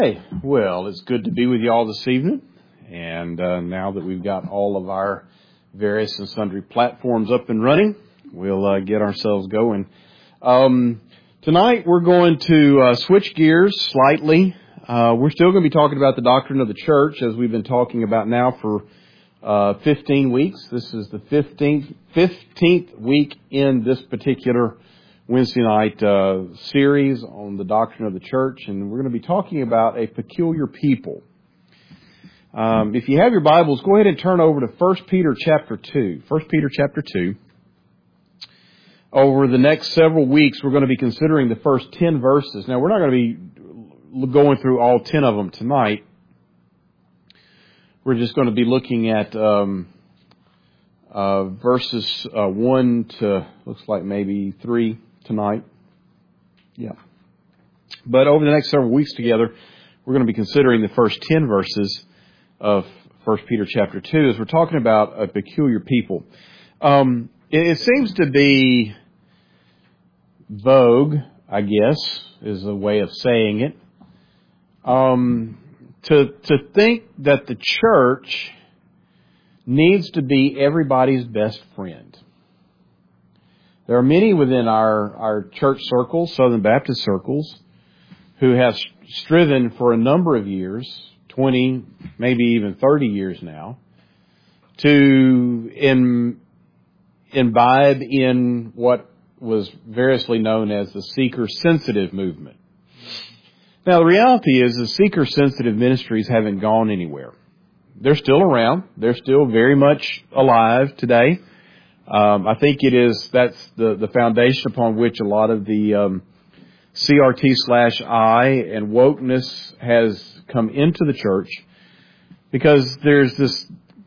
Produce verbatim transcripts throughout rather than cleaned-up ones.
Hey, well, it's good to be with you all this evening. And uh, now that we've got all of our various and sundry platforms up and running, we'll uh, get ourselves going. Um, tonight we're going to uh, switch gears slightly. Uh, we're still going to be talking about the doctrine of the church, as we've been talking about now for uh, fifteen weeks. This is the fifteenth, fifteenth week in this particular Wednesday night uh, series on the doctrine of the church, and we're going to be talking about a peculiar people. Um, if you have your Bibles, go ahead and turn over to First Peter chapter two. First Peter chapter two. Over the next several weeks, we're going to be considering the first ten verses. Now, we're not going to be going through all ten of them tonight. We're just going to be looking at um, uh, verses uh, one to, looks like maybe three tonight. Yeah. But over the next several weeks together, we're going to be considering the first ten verses of First Peter chapter two as we're talking about a peculiar people. Um, it, it seems to be vogue, I guess, is a way of saying it, um, to to think that the church needs to be everybody's best friend. There are many within our, our church circles, Southern Baptist circles, who have striven for a number of years, twenty, maybe even thirty years now, to in, imbibe in what was variously known as the seeker-sensitive movement. Now, the reality is the seeker-sensitive ministries haven't gone anywhere. They're still around. They're still very much alive today. Um, I think it is, that's the, the foundation upon which a lot of the um, C R T slash I and wokeness has come into the church, because there's this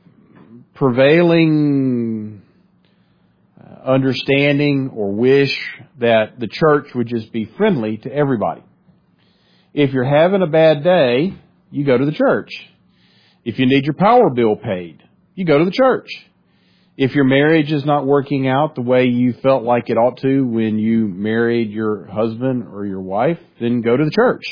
prevailing understanding or wish that the church would just be friendly to everybody. If you're having a bad day, you go to the church. If you need your power bill paid, you go to the church. If your marriage is not working out the way you felt like it ought to when you married your husband or your wife, then go to the church.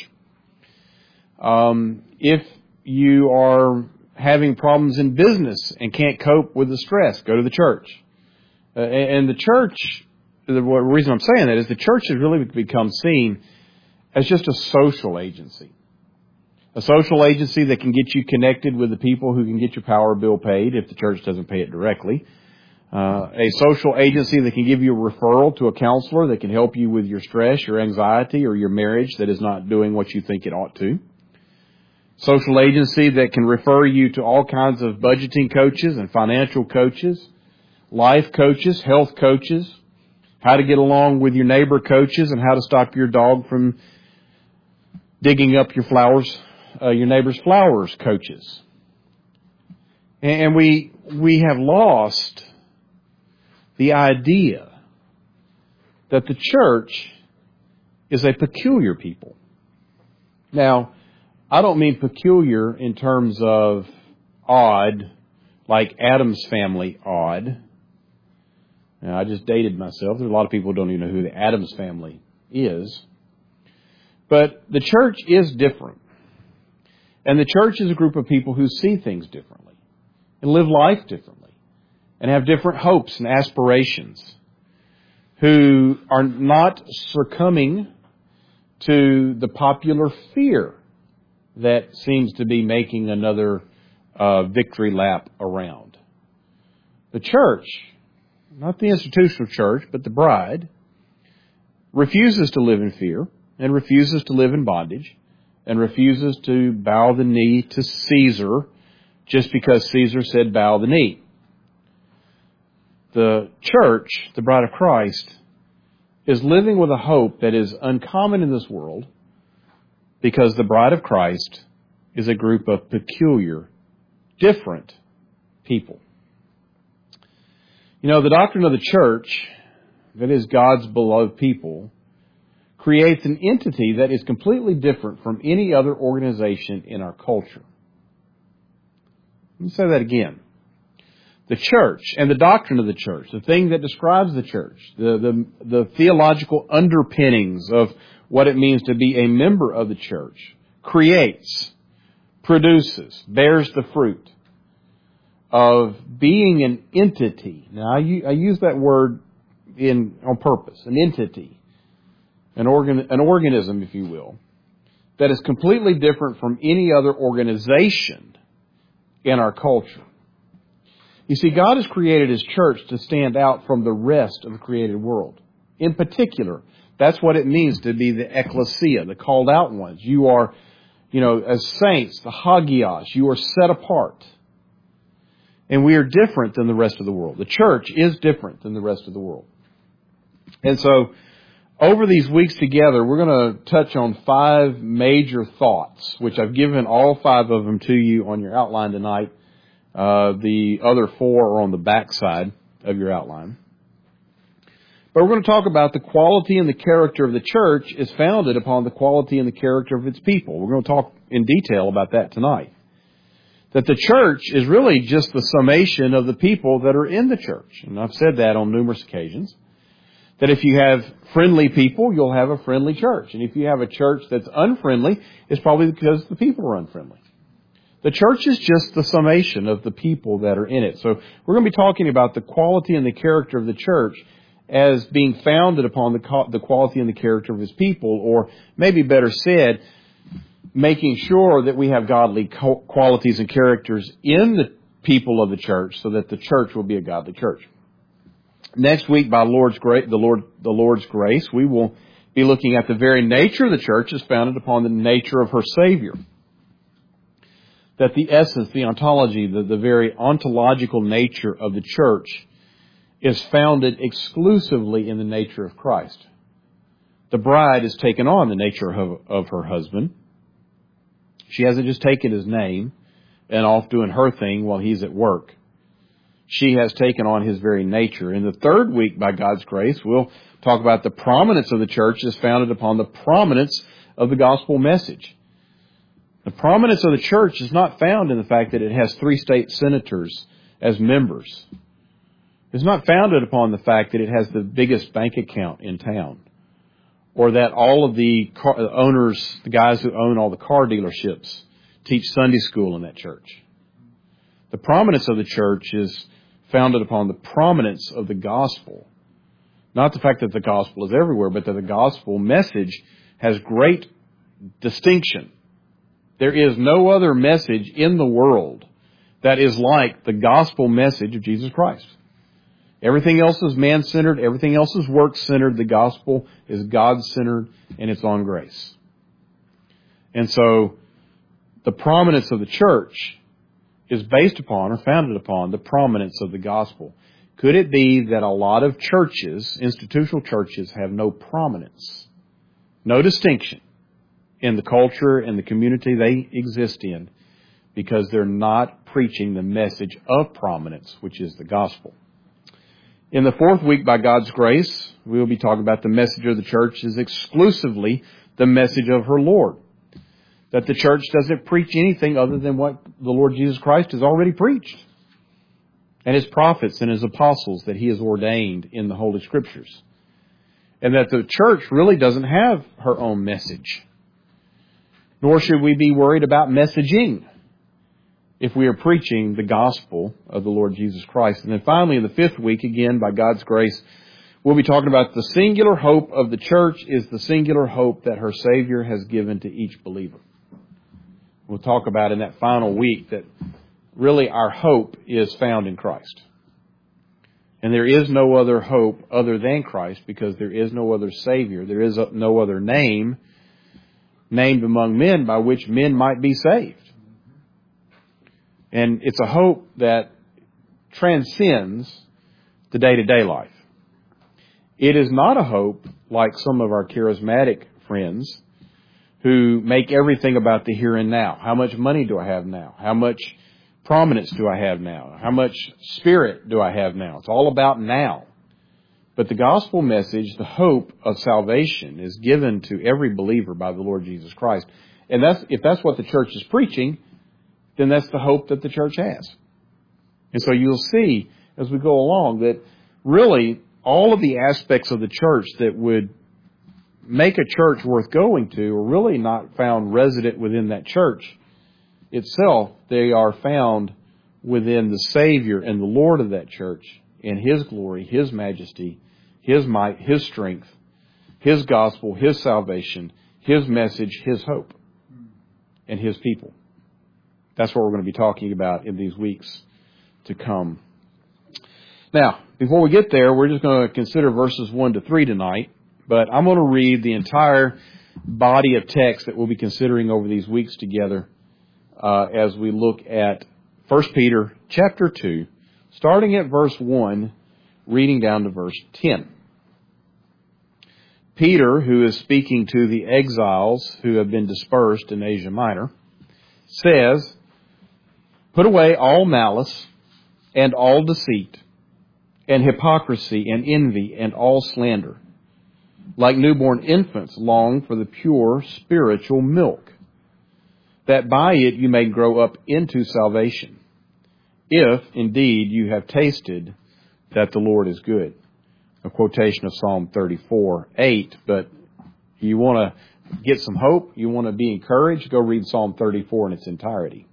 Um, if you are having problems in business and can't cope with the stress, go to the church. Uh, and the church, the reason I'm saying that is the church has really become seen as just a social agency. A social agency that can get you connected with the people who can get your power bill paid if the church doesn't pay it directly. Uh, a social agency that can give you a referral to a counselor that can help you with your stress, your anxiety, or your marriage that is not doing what you think it ought to. Social agency that can refer you to all kinds of budgeting coaches and financial coaches, life coaches, health coaches, how to get along with your neighbor coaches, and how to stop your dog from digging up your flowers. Uh, your neighbor's flowers coaches. And we we have lost the idea that the church is a peculiar people. Now, I don't mean peculiar in terms of odd, like Adam's family odd. Now, I just dated myself. There's a lot of people who don't even know who the Adams family is. But the church is different. And the church is a group of people who see things differently and live life differently and have different hopes and aspirations, who are not succumbing to the popular fear that seems to be making another uh, victory lap around. The church, not the institutional church, but the bride, refuses to live in fear and refuses to live in bondage, and refuses to bow the knee to Caesar just because Caesar said bow the knee. The church, the bride of Christ, is living with a hope that is uncommon in this world, because the bride of Christ is a group of peculiar, different people. You know, the doctrine of the church, that is God's beloved people, creates an entity that is completely different from any other organization in our culture. Let me say that again. The church and the doctrine of the church, the thing that describes the church, the, the, the theological underpinnings of what it means to be a member of the church, creates, produces, bears the fruit of being an entity. Now, I, I use that word in on purpose, an entity, an organ, an organism, if you will, that is completely different from any other organization in our culture. You see, God has created His church to stand out from the rest of the created world. In particular, that's what it means to be the ecclesia, the called out ones. You are, you know, as saints, the hagios, you are set apart. And we are different than the rest of the world. The church is different than the rest of the world. And so, over these weeks together, we're going to touch on five major thoughts, which I've given all five of them to you on your outline tonight. Uh, the other four are on the back side of your outline. But we're going to talk about the quality and the character of the church is founded upon the quality and the character of its people. We're going to talk in detail about that tonight. That the church is really just the summation of the people that are in the church. And I've said that on numerous occasions. That if you have friendly people, you'll have a friendly church. And if you have a church that's unfriendly, it's probably because the people are unfriendly. The church is just the summation of the people that are in it. So we're going to be talking about the quality and the character of the church as being founded upon the the quality and the character of His people, or maybe better said, making sure that we have godly qualities and characters in the people of the church so that the church will be a godly church. Next week, by Lord's grace, the Lord, the Lord's grace, we will be looking at the very nature of the church is founded upon the nature of her Savior. That the essence, the ontology, the, the very ontological nature of the church is founded exclusively in the nature of Christ. The bride has taken on the nature of, of her husband. She hasn't just taken his name and off doing her thing while he's at work. She has taken on his very nature. In the third week, by God's grace, we'll talk about the prominence of the church is founded upon the prominence of the gospel message. The prominence of the church is not found in the fact that it has three state senators as members. It's not founded upon the fact that it has the biggest bank account in town, or that all of the car owners, the guys who own all the car dealerships, teach Sunday school in that church. The prominence of the church is founded upon the prominence of the gospel. Not the fact that the gospel is everywhere, but that the gospel message has great distinction. There is no other message in the world that is like the gospel message of Jesus Christ. Everything else is man-centered. Everything else is work-centered. The gospel is God-centered, and it's on grace. And so, the prominence of the church is based upon or founded upon the prominence of the gospel. Could it be that a lot of churches, institutional churches, have no prominence, no distinction in the culture and the community they exist in because they're not preaching the message of prominence, which is the gospel? In the fourth week, by God's grace, we will be talking about the message of the church is exclusively the message of her Lord. That the church doesn't preach anything other than what the Lord Jesus Christ has already preached. And His prophets and His apostles that He has ordained in the Holy Scriptures. And that the church really doesn't have her own message. Nor should we be worried about messaging if we are preaching the gospel of the Lord Jesus Christ. And then finally, in the fifth week, again, by God's grace, we'll be talking about the singular hope of the church is the singular hope that her Savior has given to each believer. We'll talk about in that final week that really our hope is found in Christ. And there is no other hope other than Christ because there is no other Savior. There is no other name named among men by which men might be saved. And it's a hope that transcends the day-to-day life. It is not a hope like some of our charismatic friends who make everything about the here and now. How much money do I have now? How much prominence do I have now? How much spirit do I have now? It's all about now. But the gospel message, the hope of salvation, is given to every believer by the Lord Jesus Christ. And that's if that's what the church is preaching, then that's the hope that the church has. And so you'll see as we go along that really all of the aspects of the church that would make a church worth going to are really not found resident within that church itself. They are found within the Savior and the Lord of that church in His glory, His majesty, His might, His strength, His gospel, His salvation, His message, His hope, and His people. That's what we're going to be talking about in these weeks to come. Now, before we get there, we're just going to consider verses one to three tonight, but I'm going to read the entire body of text that we'll be considering over these weeks together uh, as we look at First Peter chapter two, starting at verse one, reading down to verse ten. Peter, who is speaking to the exiles who have been dispersed in Asia Minor, says, "Put away all malice and all deceit and hypocrisy and envy and all slander. Like newborn infants, long for the pure spiritual milk, that by it you may grow up into salvation, if indeed you have tasted that the Lord is good." A quotation of Psalm thirty-four, eight, but you want to get some hope, you want to be encouraged, go read Psalm thirty-four in its entirety.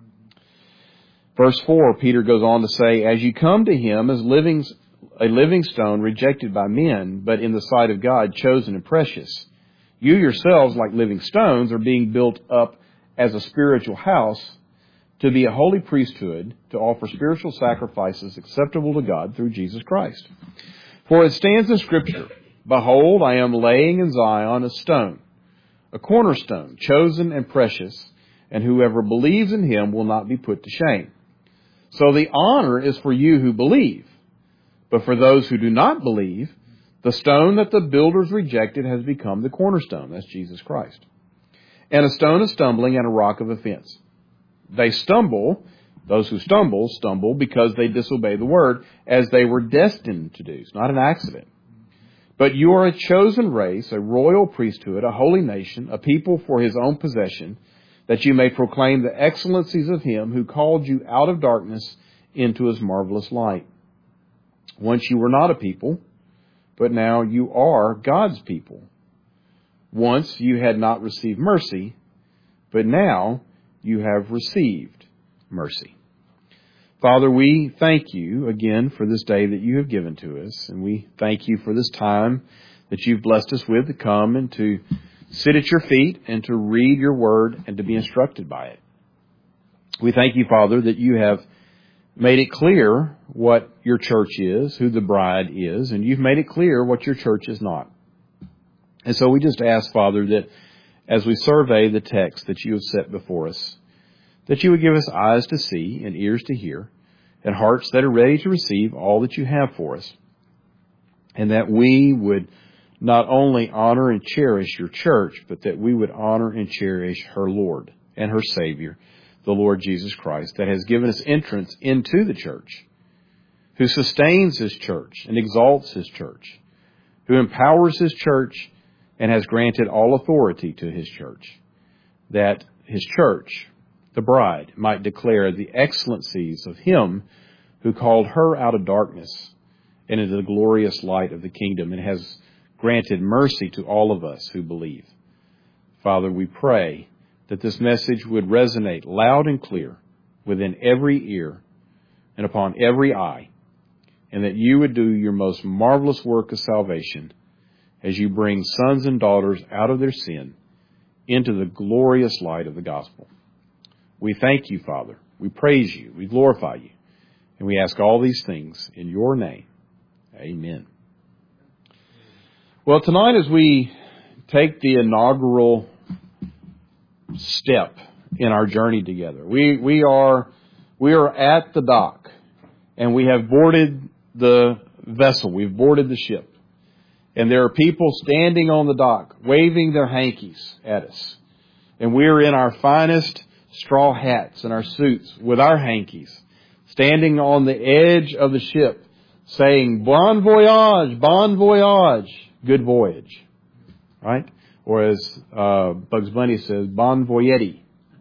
Verse four, Peter goes on to say, "As you come to Him as living, a living stone rejected by men, but in the sight of God chosen and precious, you yourselves, like living stones, are being built up as a spiritual house to be a holy priesthood, to offer spiritual sacrifices acceptable to God through Jesus Christ. For it stands in Scripture, 'Behold, I am laying in Zion a stone, a cornerstone, chosen and precious, and whoever believes in Him will not be put to shame.' So the honor is for you who believe. But for those who do not believe, the stone that the builders rejected has become the cornerstone," that's Jesus Christ, "and a stone of stumbling and a rock of offense. They stumble, those who stumble, stumble because they disobey the word, as they were destined to do." It's not an accident. "But you are a chosen race, a royal priesthood, a holy nation, a people for His own possession, that you may proclaim the excellencies of Him who called you out of darkness into His marvelous light. Once you were not a people, but now you are God's people. Once you had not received mercy, but now you have received mercy." Father, we thank You again for this day that You have given to us, and we thank You for this time that You've blessed us with to come and to sit at Your feet and to read Your word and to be instructed by it. We thank You, Father, that You have made it clear what Your church is, who the bride is, and You've made it clear what Your church is not. And so we just ask, Father, that as we survey the text that You have set before us, that You would give us eyes to see and ears to hear and hearts that are ready to receive all that You have for us, and that we would not only honor and cherish Your church, but that we would honor and cherish her Lord and her Savior, the Lord Jesus Christ, that has given us entrance into the church, who sustains His church and exalts His church, who empowers His church and has granted all authority to His church, that His church, the bride, might declare the excellencies of Him who called her out of darkness and into the glorious light of the kingdom, and has granted mercy to all of us who believe. Father, we pray that this message would resonate loud and clear within every ear and upon every eye, and that You would do Your most marvelous work of salvation as You bring sons and daughters out of their sin into the glorious light of the gospel. We thank You, Father. We praise You. We glorify You. And we ask all these things in Your name. Amen. Well, tonight as we take the inaugural step in our journey together, we, we are, we are at the dock, and we have boarded the vessel. We've boarded the ship. And there are people standing on the dock, waving their hankies at us. And we are in our finest straw hats and our suits with our hankies, standing on the edge of the ship, saying, "Bon voyage, bon voyage, good voyage." Right? Or as uh, Bugs Bunny says, "Bon voyeti."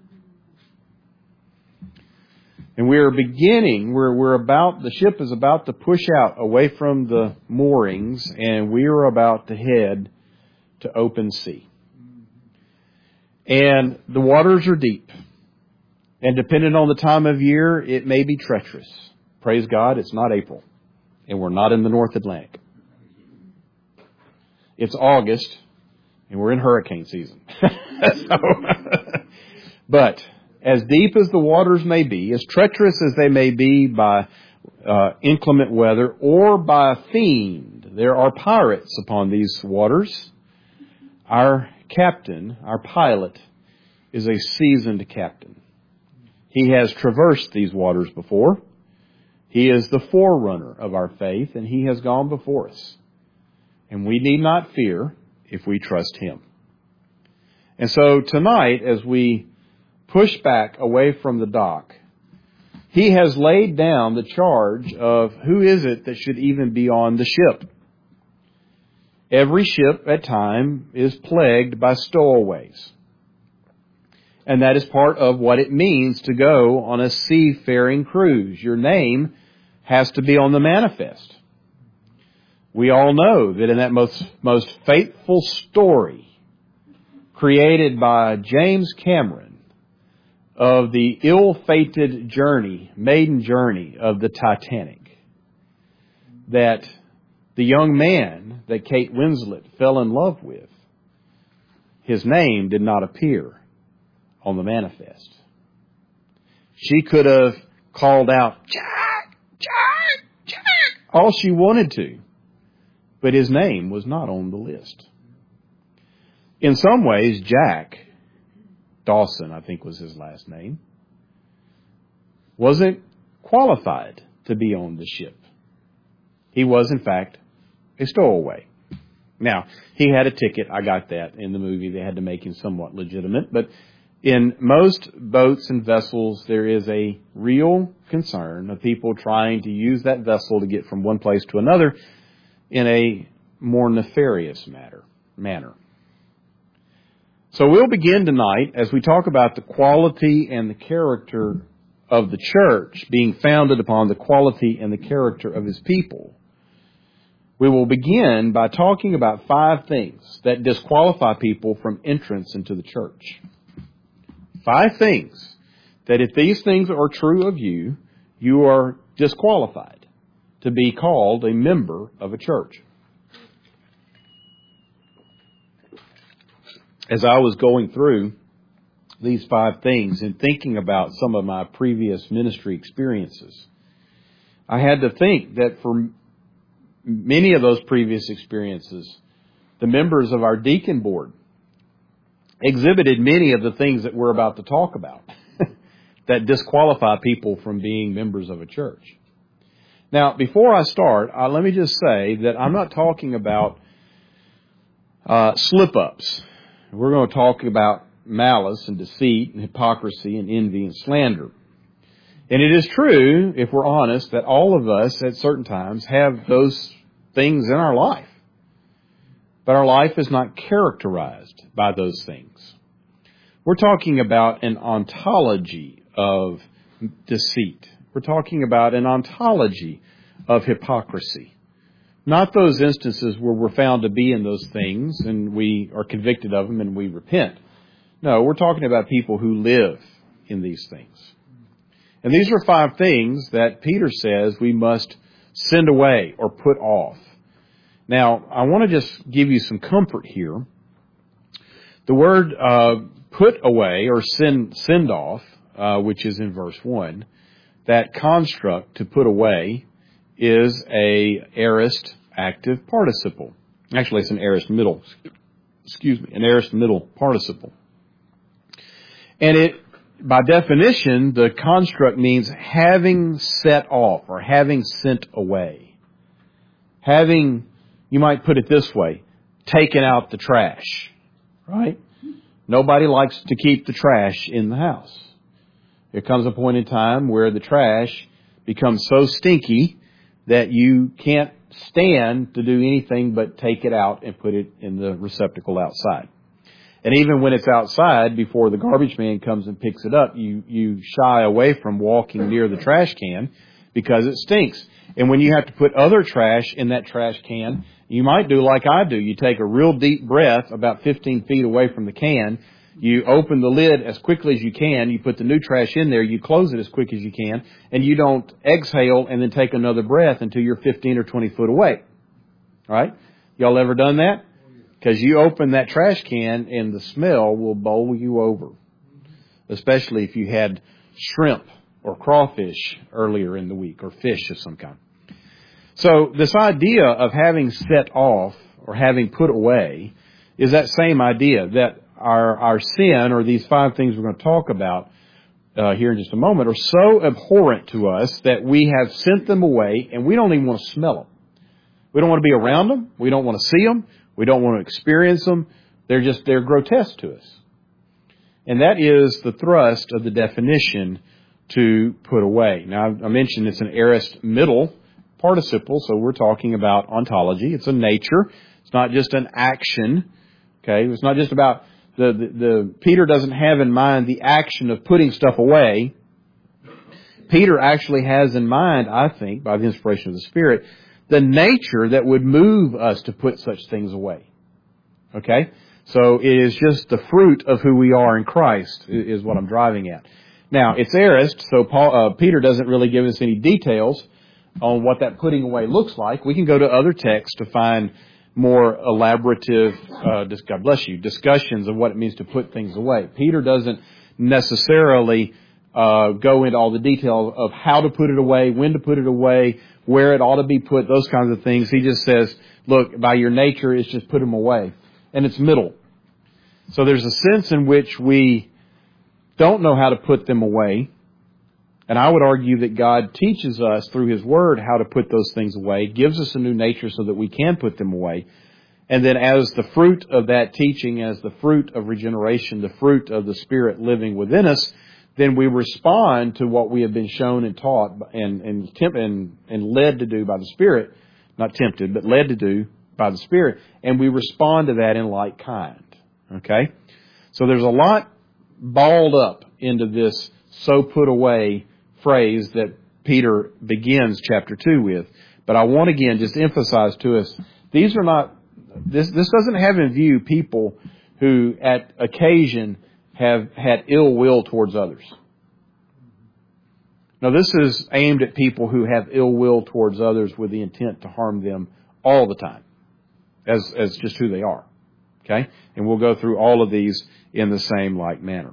And we are beginning, we're, we're about, the ship is about to push out away from the moorings, and we are about to head to open sea. And the waters are deep. And depending on the time of year, it may be treacherous. Praise God, it's not April. And we're not in the North Atlantic. It's August, and we're in hurricane season. so, but as deep as the waters may be, as treacherous as they may be by uh, inclement weather or by a fiend, there are pirates upon these waters. Our captain, our pilot, is a seasoned captain. He has traversed these waters before. He is the forerunner of our faith, and he has gone before us. And we need not fear if we trust him. And so tonight, as we push back away from the dock, he has laid down the charge of who is it that should even be on the ship. Every ship at time is plagued by stowaways. And that is part of what it means to go on a seafaring cruise. Your name has to be on the manifest. We all know that in that most, most faithful story created by James Cameron of the ill-fated journey, maiden journey of the Titanic, that the young man that Kate Winslet fell in love with, his name did not appear on the manifest. She could have called out, Jack, Jack, Jack, all she wanted to, but his name was not on the list. In some ways, Jack Dawson, I think was his last name, wasn't qualified to be on the ship. He was, in fact, a stowaway. Now, he had a ticket. I got that in the movie. They had to make him somewhat legitimate, but in most boats and vessels, there is a real concern of people trying to use that vessel to get from one place to another in a more nefarious matter, manner. So we'll begin tonight as we talk about the quality and the character of the church being founded upon the quality and the character of his people. We will begin by talking about five things that disqualify people from entrance into the church. Five things that if these things are true of you, you are disqualified to be called a member of a church. As I was going through these five things and thinking about some of my previous ministry experiences, I had to think that for many of those previous experiences, the members of our deacon board exhibited many of the things that we're about to talk about that disqualify people from being members of a church. Now, before I start, uh, let me just say that I'm not talking about uh, slip-ups. We're going to talk about malice and deceit and hypocrisy and envy and slander. And it is true, if we're honest, that all of us at certain times have those things in our life. But our life is not characterized by those things. We're talking about an ontology of deceit. We're talking about an ontology of hypocrisy. Not those instances where we're found to be in those things and we are convicted of them and we repent. No, we're talking about people who live in these things. And these are five things that Peter says we must send away or put off. Now, I want to just give you some comfort here. The word uh, put away or send, send off, uh, which is in verse one, that construct to put away is a aorist active participle. Actually, it's an aorist middle, excuse me, an aorist middle participle. And it, by definition, the construct means having set off or having sent away. Having, you might put it this way, taken out the trash, right? Nobody likes to keep the trash in the house. There comes a point in time where the trash becomes so stinky that you can't stand to do anything but take it out and put it in the receptacle outside. And even when it's outside, before the garbage man comes and picks it up, you, you shy away from walking near the trash can because it stinks. And when you have to put other trash in that trash can, You might do like I do. You take a real deep breath about fifteen feet away from the can. You open the lid as quickly as you can. You put the new trash in there. You close it as quick as you can. And you don't exhale and then take another breath until you're fifteen or twenty foot away. All right? Y'all ever done that? Because you open that trash can and the smell will bowl you over. Especially if you had shrimp or crawfish earlier in the week or fish of some kind. So this idea of having set off or having put away is that same idea that our our sin, or these five things we're going to talk about uh, here in just a moment, are so abhorrent to us that we have sent them away and we don't even want to smell them. We don't want to be around them. We don't want to see them. We don't want to experience them. They're just, they're grotesque to us. And that is the thrust of the definition to put away. Now, I mentioned it's an aorist middle participle, so we're talking about ontology. It's a nature. It's not just an action. Okay, it's not just about the, the, the Peter doesn't have in mind the action of putting stuff away. Peter actually has in mind, I think, by the inspiration of the Spirit, the nature that would move us to put such things away. Okay? So it is just the fruit of who we are in Christ is what I'm driving at. Now, it's aorist, so Paul, uh, Peter doesn't really give us any details on what that putting away looks like. We can go to other texts to find more elaborative, uh, God bless you, discussions of what it means to put things away. Peter doesn't necessarily uh, go into all the details of how to put it away, when to put it away, where it ought to be put, those kinds of things. He just says, look, by your nature, it's just put them away. And it's middle. So there's a sense in which we don't know how to put them away. And I would argue that God teaches us through His Word how to put those things away, gives us a new nature so that we can put them away. And then as the fruit of that teaching, as the fruit of regeneration, the fruit of the Spirit living within us, then we respond to what we have been shown and taught and, and, and, and led to do by the Spirit. Not tempted, but led to do by the Spirit. And we respond to that in like kind. Okay? So there's a lot balled up into this so put away phrase that Peter begins chapter two with. But I want again just emphasize to us, these are not, this, this doesn't have in view people who at occasion have had ill will towards others. Now this is aimed at people who have ill will towards others with the intent to harm them all the time, as, as just who they are. Okay? And we'll go through all of these in the same like manner.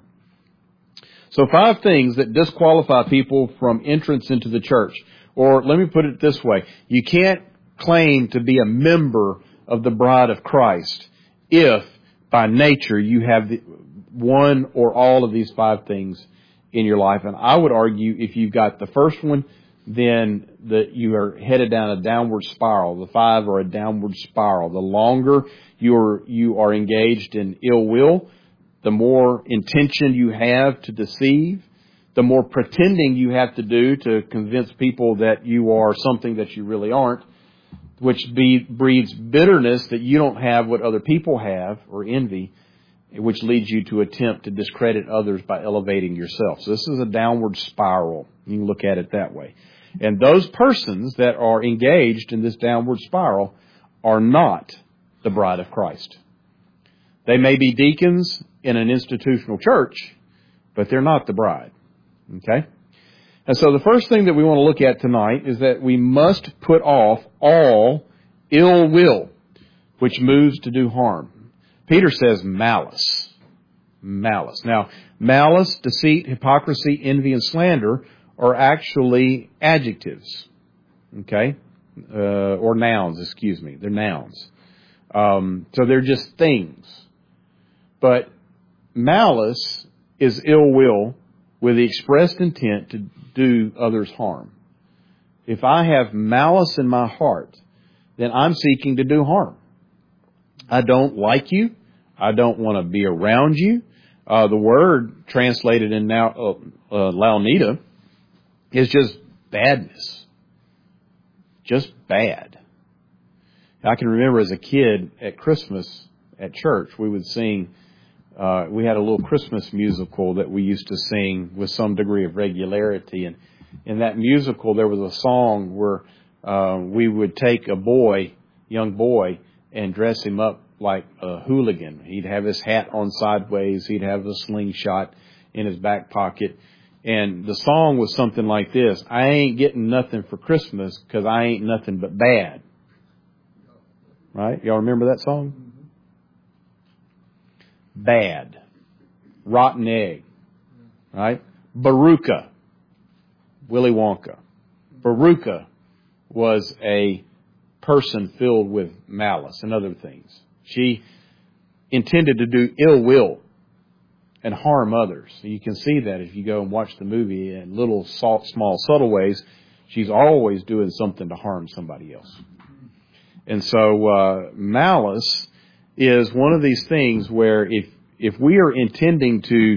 So five things that disqualify people from entrance into the church. Or let me put it this way. You can't claim to be a member of the bride of Christ if by nature you have the, one or all of these five things in your life. And I would argue if you've got the first one, then that you are headed down a downward spiral. The five are a downward spiral. The longer you're, you are engaged in ill will, the more intention you have to deceive, the more pretending you have to do to convince people that you are something that you really aren't, which be, breeds bitterness that you don't have what other people have, or envy, which leads you to attempt to discredit others by elevating yourself. So this is a downward spiral. You can look at it that way. And those persons that are engaged in this downward spiral are not the bride of Christ. They may be deacons in an institutional church, but they're not the bride. Okay? And so the first thing that we want to look at tonight is that we must put off all ill will, which moves to do harm. Peter says malice. Malice. Now, malice, deceit, hypocrisy, envy, and slander are actually adjectives. Okay? Uh, or nouns, excuse me. They're nouns. Um, so they're just things. But malice is ill will with the expressed intent to do others harm. If I have malice in my heart, then I'm seeking to do harm. I don't like you. I don't want to be around you. Uh, the word translated in now uh, uh, Louw-Nida is just badness. Just bad. I can remember as a kid at Christmas at church, we would sing, uh, we had a little Christmas musical that we used to sing with some degree of regularity. And in that musical, there was a song where uh, we would take a boy, young boy and dress him up like a hooligan. He'd have his hat on sideways. He'd have a slingshot in his back pocket. And the song was something like this: I ain't getting nothing for Christmas because I ain't nothing but bad. Right? Y'all remember that song? Bad. Rotten egg. Right? Baruka. Willy Wonka. Baruka was a person filled with malice and other things. She intended to do ill will and harm others. You can see that if you go and watch the movie in little small, subtle ways. She's always doing something to harm somebody else. And so uh, malice is one of these things where if if we are intending to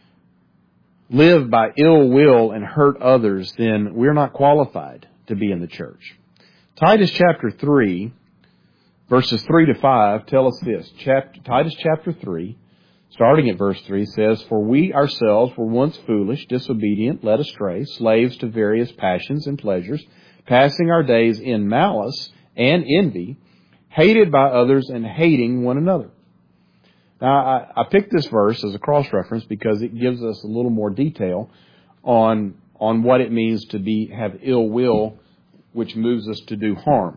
live by ill will and hurt others, then we're not qualified to be in the church. Titus chapter three, verses three to five tell us this. Chapter, Titus chapter three, starting at verse three, says, For we ourselves were once foolish, disobedient, led astray, slaves to various passions and pleasures, passing our days in malice and envy, hated by others and hating one another. Now, I, I picked this verse as a cross-reference because it gives us a little more detail on, on what it means to be have ill will, which moves us to do harm.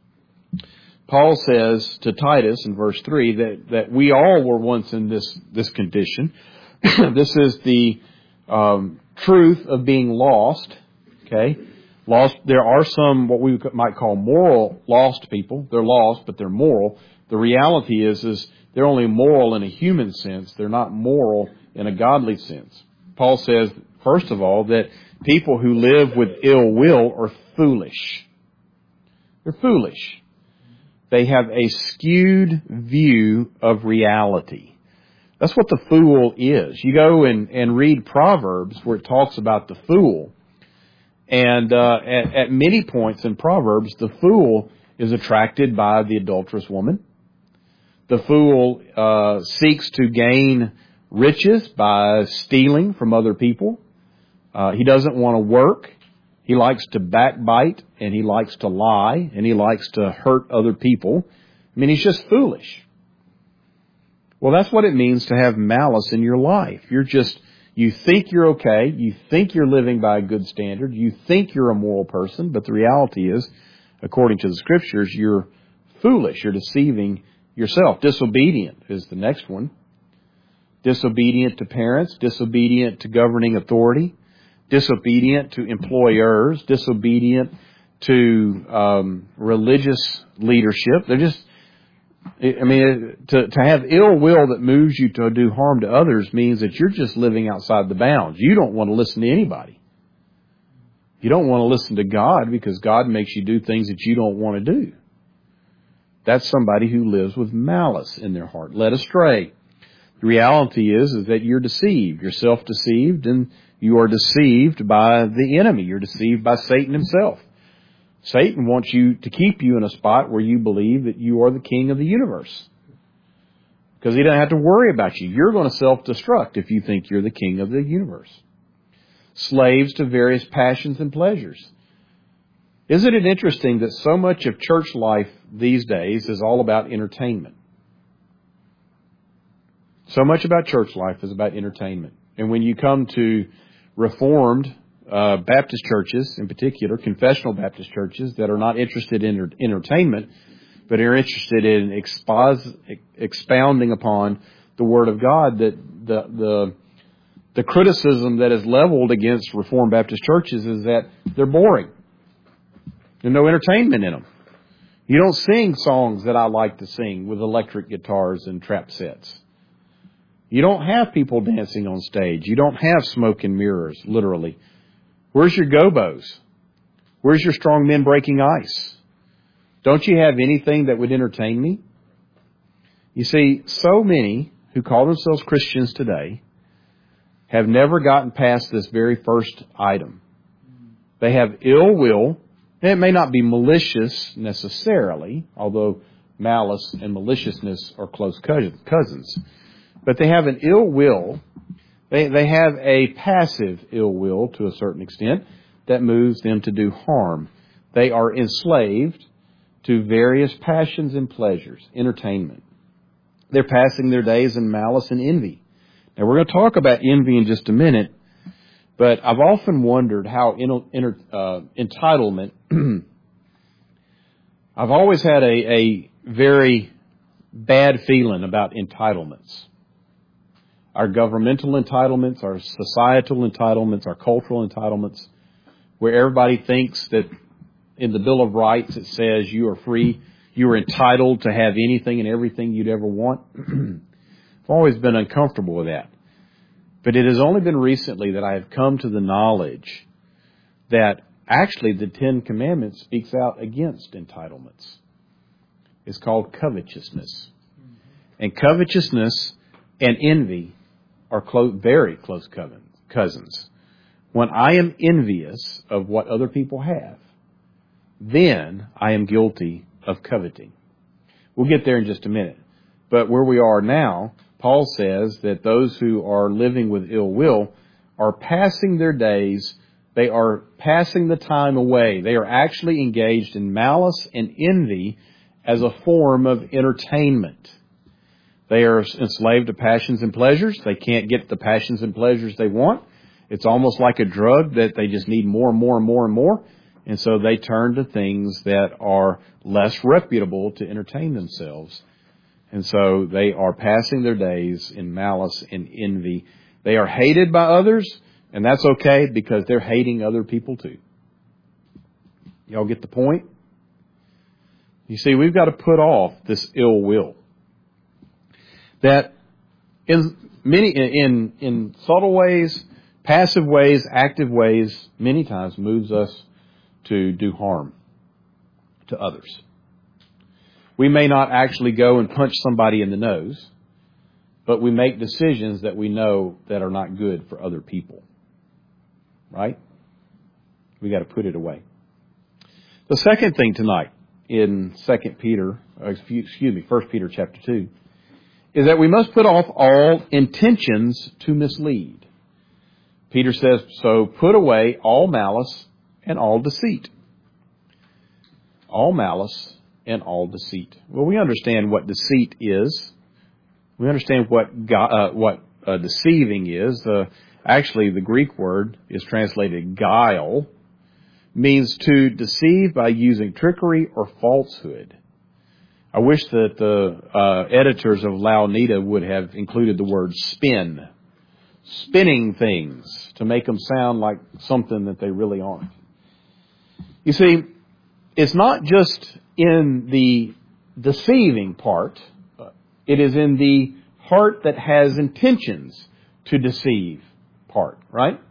Paul says to Titus in verse three that, that we all were once in this, this condition. This is the um, truth of being lost. Okay, lost. There are some what we might call moral lost people. They're lost, but they're moral. The reality is, is they're only moral in a human sense. They're not moral in a godly sense. Paul says, first of all, that people who live with ill will are foolish. They're foolish. They have a skewed view of reality. That's what the fool is. You go and, and read Proverbs where it talks about the fool. And uh, at, at many points in Proverbs, the fool is attracted by the adulterous woman. The fool uh, seeks to gain riches by stealing from other people. Uh, he doesn't want to work. He likes to backbite, and he likes to lie, and he likes to hurt other people. I mean, he's just foolish. Well, that's what it means to have malice in your life. You're just, you think you're okay. You think you're living by a good standard. You think you're a moral person, but the reality is, according to the Scriptures, you're foolish. You're deceiving yourself. Disobedient is the next one. Disobedient to parents, disobedient to governing authority, disobedient to employers, disobedient to um, religious leadership. They're just, I mean, to, to have ill will that moves you to do harm to others means that you're just living outside the bounds. You don't want to listen to anybody. You don't want to listen to God because God makes you do things that you don't want to do. That's somebody who lives with malice in their heart, led astray. The reality is, is that you're deceived. You're self-deceived, and you are deceived by the enemy. You're deceived by Satan himself. Satan wants you to keep you in a spot where you believe that you are the king of the universe. Because he doesn't have to worry about you. You're going to self-destruct if you think you're the king of the universe. Slaves to various passions and pleasures. Isn't it interesting that so much of church life these days is all about entertainment? So much about church life is about entertainment. And when you come to Reformed uh, Baptist churches, in particular, confessional Baptist churches that are not interested in enter- entertainment, but are interested in expos- expounding upon the Word of God, that the, the the criticism that is leveled against Reformed Baptist churches is that they're boring. There's no entertainment in them. You don't sing songs that I like to sing with electric guitars and trap sets. You don't have people dancing on stage. You don't have smoke and mirrors, literally. Where's your gobos? Where's your strong men breaking ice? Don't you have anything that would entertain me? You see, so many who call themselves Christians today have never gotten past this very first item. They have ill will. And it may not be malicious necessarily, although malice and maliciousness are close cousins. But they have an ill will. They, they have a passive ill will to a certain extent that moves them to do harm. They are enslaved to various passions and pleasures, entertainment. They're passing their days in malice and envy. Now, we're going to talk about envy in just a minute, but I've often wondered how in, in, uh, entitlement, I've always had a, a very bad feeling about entitlements. Our governmental entitlements, our societal entitlements, our cultural entitlements, where everybody thinks that in the Bill of Rights it says you are free, you are entitled to have anything and everything you'd ever want. I've always been uncomfortable with that. But it has only been recently that I have come to the knowledge that actually the Ten Commandments speaks out against entitlements. It's called covetousness. And covetousness and envy are close, very close cousins. When I am envious of what other people have, then I am guilty of coveting. We'll get there in just a minute. But where we are now, Paul says that those who are living with ill will are passing their days, they are passing the time away. They are actually engaged in malice and envy as a form of entertainment. They are enslaved to passions and pleasures. They can't get the passions and pleasures they want. It's almost like a drug that they just need more and more and more and more. And so they turn to things that are less reputable to entertain themselves. And so they are passing their days in malice and envy. They are hated by others, and that's okay because they're hating other people too. Y'all get the point? You see, we've got to put off this ill will. That in many, in, in subtle ways, passive ways, active ways, many times moves us to do harm to others. We may not actually go and punch somebody in the nose, but we make decisions that we know that are not good for other people. Right? We got to put it away. The second thing tonight in Second Peter, excuse me, First Peter chapter two, is that we must put off all intentions to mislead. Peter says, so put away all malice and all deceit. All malice and all deceit. Well, we understand what deceit is. We understand what uh, what uh, deceiving is. Uh, actually, the Greek word is translated guile, means to deceive by using trickery or falsehood. I wish that the uh, editors of Louw-Nida would have included the word spin. Spinning things to make them sound like something that they really aren't. You see, it's not just in the deceiving part. It is in the heart that has intentions to deceive part, right?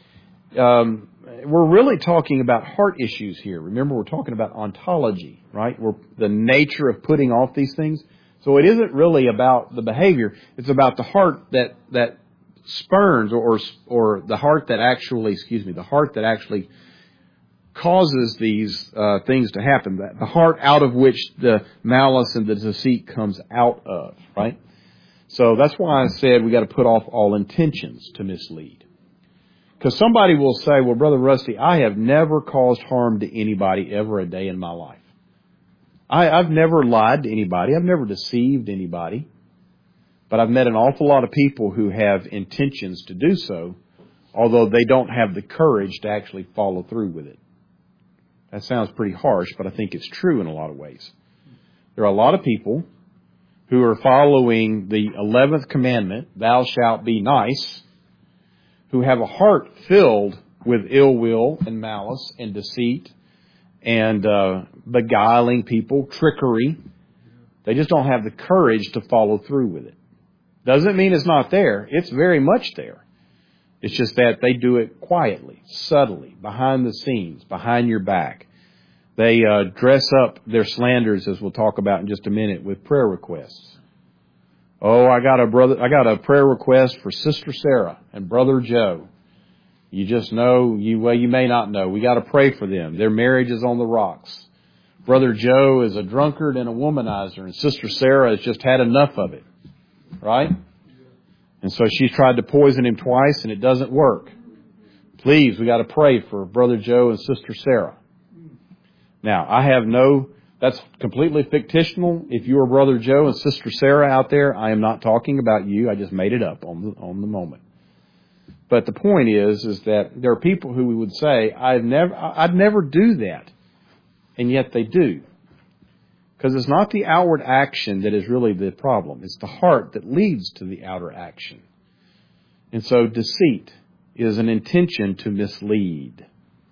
Um, we're really talking about heart issues here. Remember, we're talking about ontology, right? We're the nature of putting off these things. So it isn't really about the behavior. It's about the heart that, that spurns or, or the heart that actually, excuse me, the heart that actually causes these uh, things to happen. The heart out of which the malice and the deceit comes out of, right? So that's why I said we got to put off all intentions to mislead. Because somebody will say, well, Brother Rusty, I have never caused harm to anybody ever a day in my life. I, I've never lied to anybody. I've never deceived anybody. But I've met an awful lot of people who have intentions to do so, although they don't have the courage to actually follow through with it. That sounds pretty harsh, but I think it's true in a lot of ways. There are a lot of people who are following the eleventh commandment, thou shalt be nice, who have a heart filled with ill will and malice and deceit and uh, beguiling people, trickery. They just don't have the courage to follow through with it. Doesn't mean it's not there. It's very much there. It's just that they do it quietly, subtly, behind the scenes, behind your back. They uh, dress up their slanders, as we'll talk about in just a minute, with prayer requests. Oh, I got a brother. I got a prayer request for Sister Sarah and Brother Joe. You just know, you well, you may not know. We got to pray for them. Their marriage is on the rocks. Brother Joe is a drunkard and a womanizer, and Sister Sarah has just had enough of it, right? And so she's tried to poison him twice, and it doesn't work. Please, we got to pray for Brother Joe and Sister Sarah. Now, I have no, That's completely fictional. If you are Brother Joe and Sister Sarah out there, I am not talking about you. I just made it up on the, on the moment. But the point is, is that there are people who we would say, I'd never, I'd never do that. And yet they do. Because it's not the outward action that is really the problem. It's the heart that leads to the outer action. And so deceit is an intention to mislead.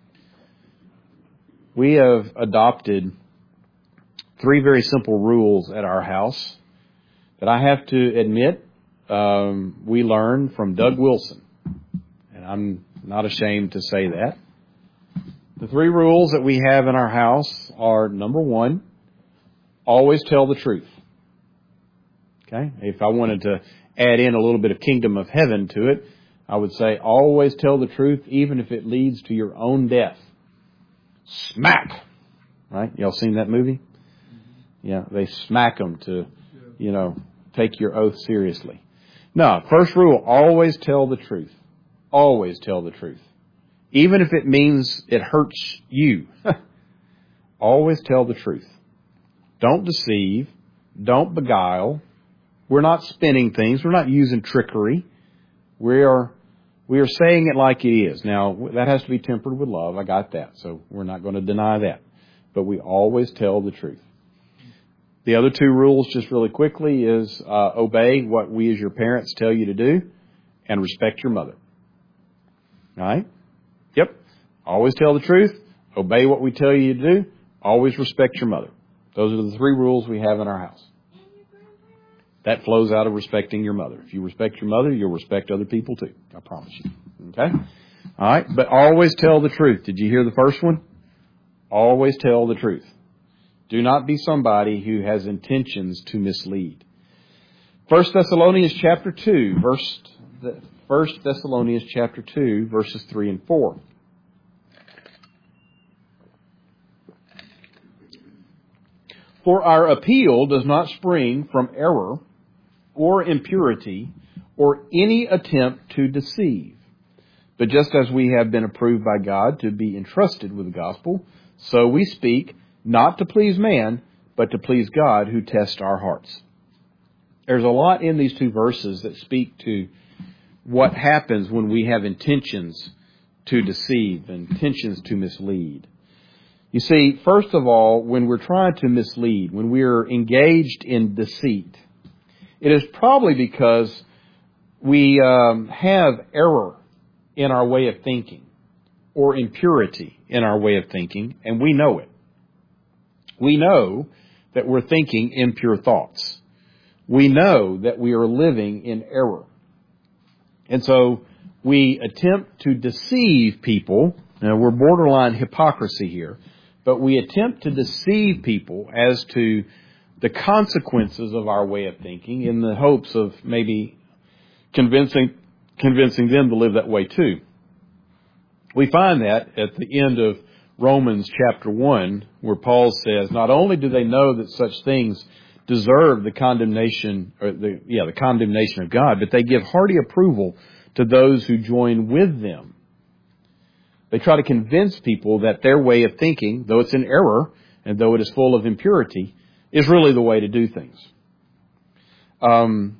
We have adopted three very simple rules at our house that I have to admit um, we learned from Doug Wilson. And I'm not ashamed to say that. The three rules that we have in our house are, number one, always tell the truth. Okay? If I wanted to add in a little bit of Kingdom of Heaven to it, I would say always tell the truth, even if it leads to your own death. Smack! Right? Y'all seen that movie? Yeah, they smack them to, you know, take your oath seriously. No, first rule, always tell the truth. Always tell the truth. Even if it means it hurts you. Always tell the truth. Don't deceive. Don't beguile. We're not spinning things. We're not using trickery. We are, we are saying it like it is. Now, that has to be tempered with love. I got that. So we're not going to deny that. But we always tell the truth. The other two rules, just really quickly, is uh, obey what we as your parents tell you to do and respect your mother. All right? Yep. Always tell the truth. Obey what we tell you to do. Always respect your mother. Those are the three rules we have in our house. That flows out of respecting your mother. If you respect your mother, you'll respect other people too. I promise you. Okay? All right? But always tell the truth. Did you hear the first one? Always tell the truth. Do not be somebody who has intentions to mislead. First Thessalonians chapter two, verse First Thessalonians chapter two, verses three and four. For our appeal does not spring from error or impurity or any attempt to deceive. But just as we have been approved by God to be entrusted with the gospel, so we speak, not to please man, but to please God who tests our hearts. There's a lot in these two verses that speak to what happens when we have intentions to deceive, intentions to mislead. You see, first of all, when we're trying to mislead, when we're engaged in deceit, it is probably because we um, have error in our way of thinking or impurity in our way of thinking, and we know it. We know that we're thinking impure thoughts. We know that we are living in error. And so we attempt to deceive people. Now, we're borderline hypocrisy here. But we attempt to deceive people as to the consequences of our way of thinking in the hopes of maybe convincing convincing them to live that way too. We find that at the end of Romans chapter one, where Paul says, not only do they know that such things deserve the condemnation, or the, yeah, the condemnation of God, but they give hearty approval to those who join with them. They try to convince people that their way of thinking, though it's in error and though it is full of impurity, is really the way to do things. Um,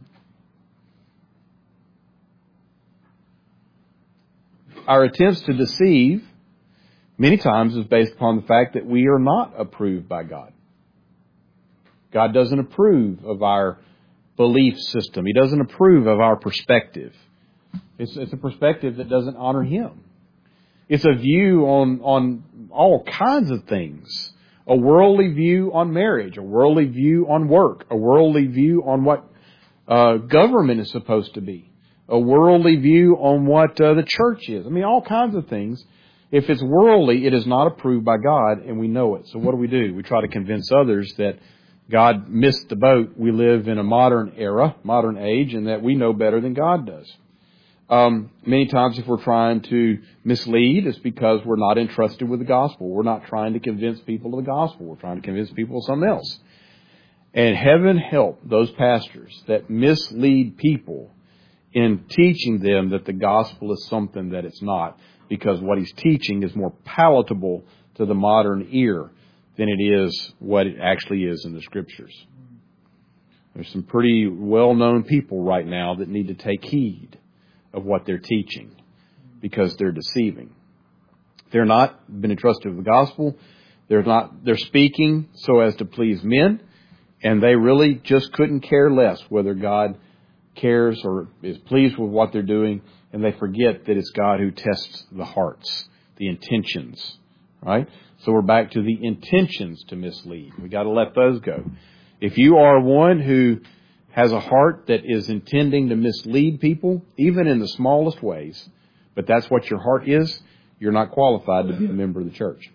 our attempts to deceive many times is based upon the fact that we are not approved by God. God doesn't approve of our belief system. He doesn't approve of our perspective. It's, it's a perspective that doesn't honor Him. It's a view on, on all kinds of things. A worldly view on marriage, a worldly view on work, a worldly view on what uh, government is supposed to be, a worldly view on what uh, the church is. I mean, all kinds of things. If it's worldly, it is not approved by God, and we know it. So what do we do? We try to convince others that God missed the boat. We live in a modern era, modern age, and that we know better than God does. Um, many times if we're trying to mislead, it's because we're not entrusted with the gospel. We're not trying to convince people of the gospel. We're trying to convince people of something else. And heaven help those pastors that mislead people in teaching them that the gospel is something that it's not, because what he's teaching is more palatable to the modern ear than it is what it actually is in the Scriptures. There's some pretty well-known people right now that need to take heed of what they're teaching because they're deceiving. They're not been entrusted with the gospel. They're not, they're speaking so as to please men, and they really just couldn't care less whether God cares or is pleased with what they're doing, and they forget that it's God who tests the hearts, the intentions, right? So we're back to the intentions to mislead. We got to let those go. If you are one who has a heart that is intending to mislead people, even in the smallest ways, but that's what your heart is, you're not qualified to be a member of the church.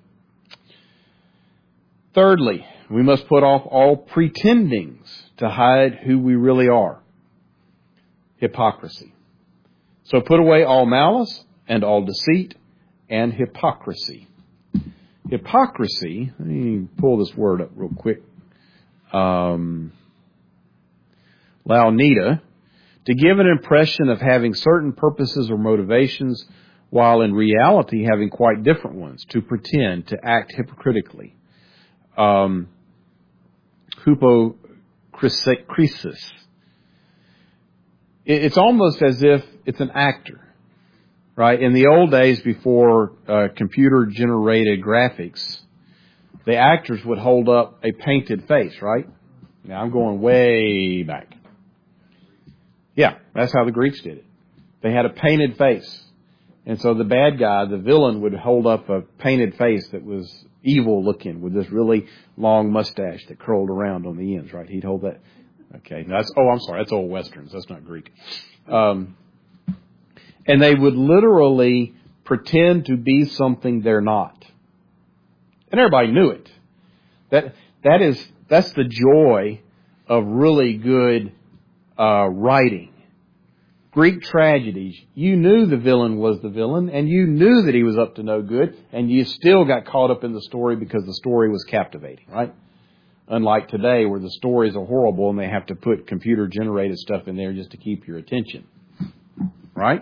Thirdly, we must put off all pretendings to hide who we really are. Hypocrisy. So put away all malice and all deceit and hypocrisy. Hypocrisy, let me pull this word up real quick. Um, Laonita, to give an impression of having certain purposes or motivations, while in reality having quite different ones, to pretend, to act hypocritically. Um, Hypocrisy. It's almost as if it's an actor, right? In the old days before uh, computer-generated graphics, the actors would hold up a painted face, right? Now, I'm going way back. Yeah, that's how the Greeks did it. They had a painted face. And so the bad guy, the villain, would hold up a painted face that was evil looking with this really long mustache that curled around on the ends, right? He'd hold that. Okay. That's, oh, I'm sorry. That's old Westerns. That's not Greek. Um, and they would literally pretend to be something they're not. And everybody knew it. That, that is, that's the joy of really good, uh, writing. Greek tragedies, you knew the villain was the villain, and you knew that he was up to no good, and you still got caught up in the story because the story was captivating, right? Unlike today, where the stories are horrible and they have to put computer-generated stuff in there just to keep your attention, right?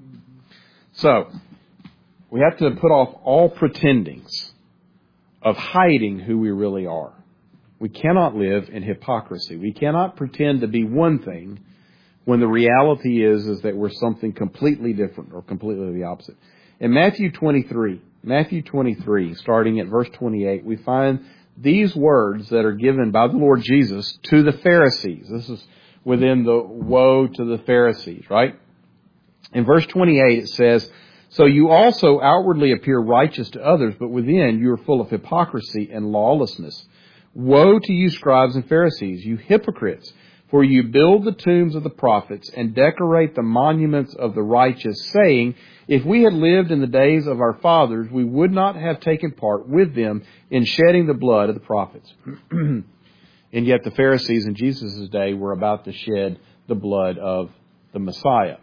So, we have to put off all pretendings of hiding who we really are. We cannot live in hypocrisy. We cannot pretend to be one thing when the reality is, is that we're something completely different or completely the opposite. In Matthew twenty-three, Matthew twenty-three, starting at verse twenty-eight, we find these words that are given by the Lord Jesus to the Pharisees. This is within the woe to the Pharisees, right? In verse twenty-eight it says, "So you also outwardly appear righteous to others, but within you are full of hypocrisy and lawlessness. Woe to you, scribes and Pharisees, you hypocrites! For you build the tombs of the prophets and decorate the monuments of the righteous, saying, if we had lived in the days of our fathers, we would not have taken part with them in shedding the blood of the prophets." And yet the Pharisees in Jesus' day were about to shed the blood of the Messiah.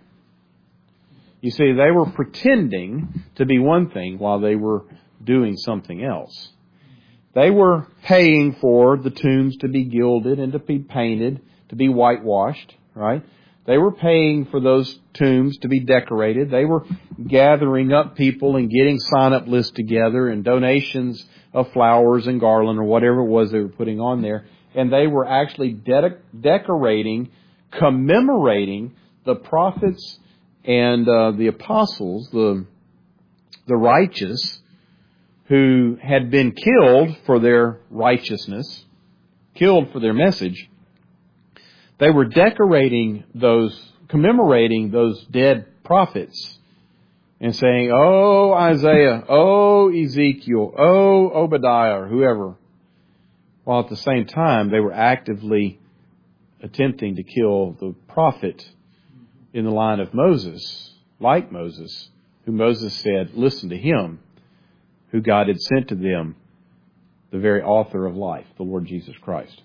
You see, they were pretending to be one thing while they were doing something else. They were paying for the tombs to be gilded and to be painted, to be whitewashed, right? They were paying for those tombs to be decorated. They were gathering up people and getting sign-up lists together and donations of flowers and garland or whatever it was they were putting on there. And they were actually de- decorating, commemorating the prophets and uh, the apostles, the the righteous, who had been killed for their righteousness, killed for their message. They were decorating those, commemorating those dead prophets and saying, oh, Isaiah, oh, Ezekiel, oh, Obadiah, or whoever. While at the same time, they were actively attempting to kill the prophet in the line of Moses, like Moses, who Moses said, listen to him, who God had sent to them, the very author of life, the Lord Jesus Christ.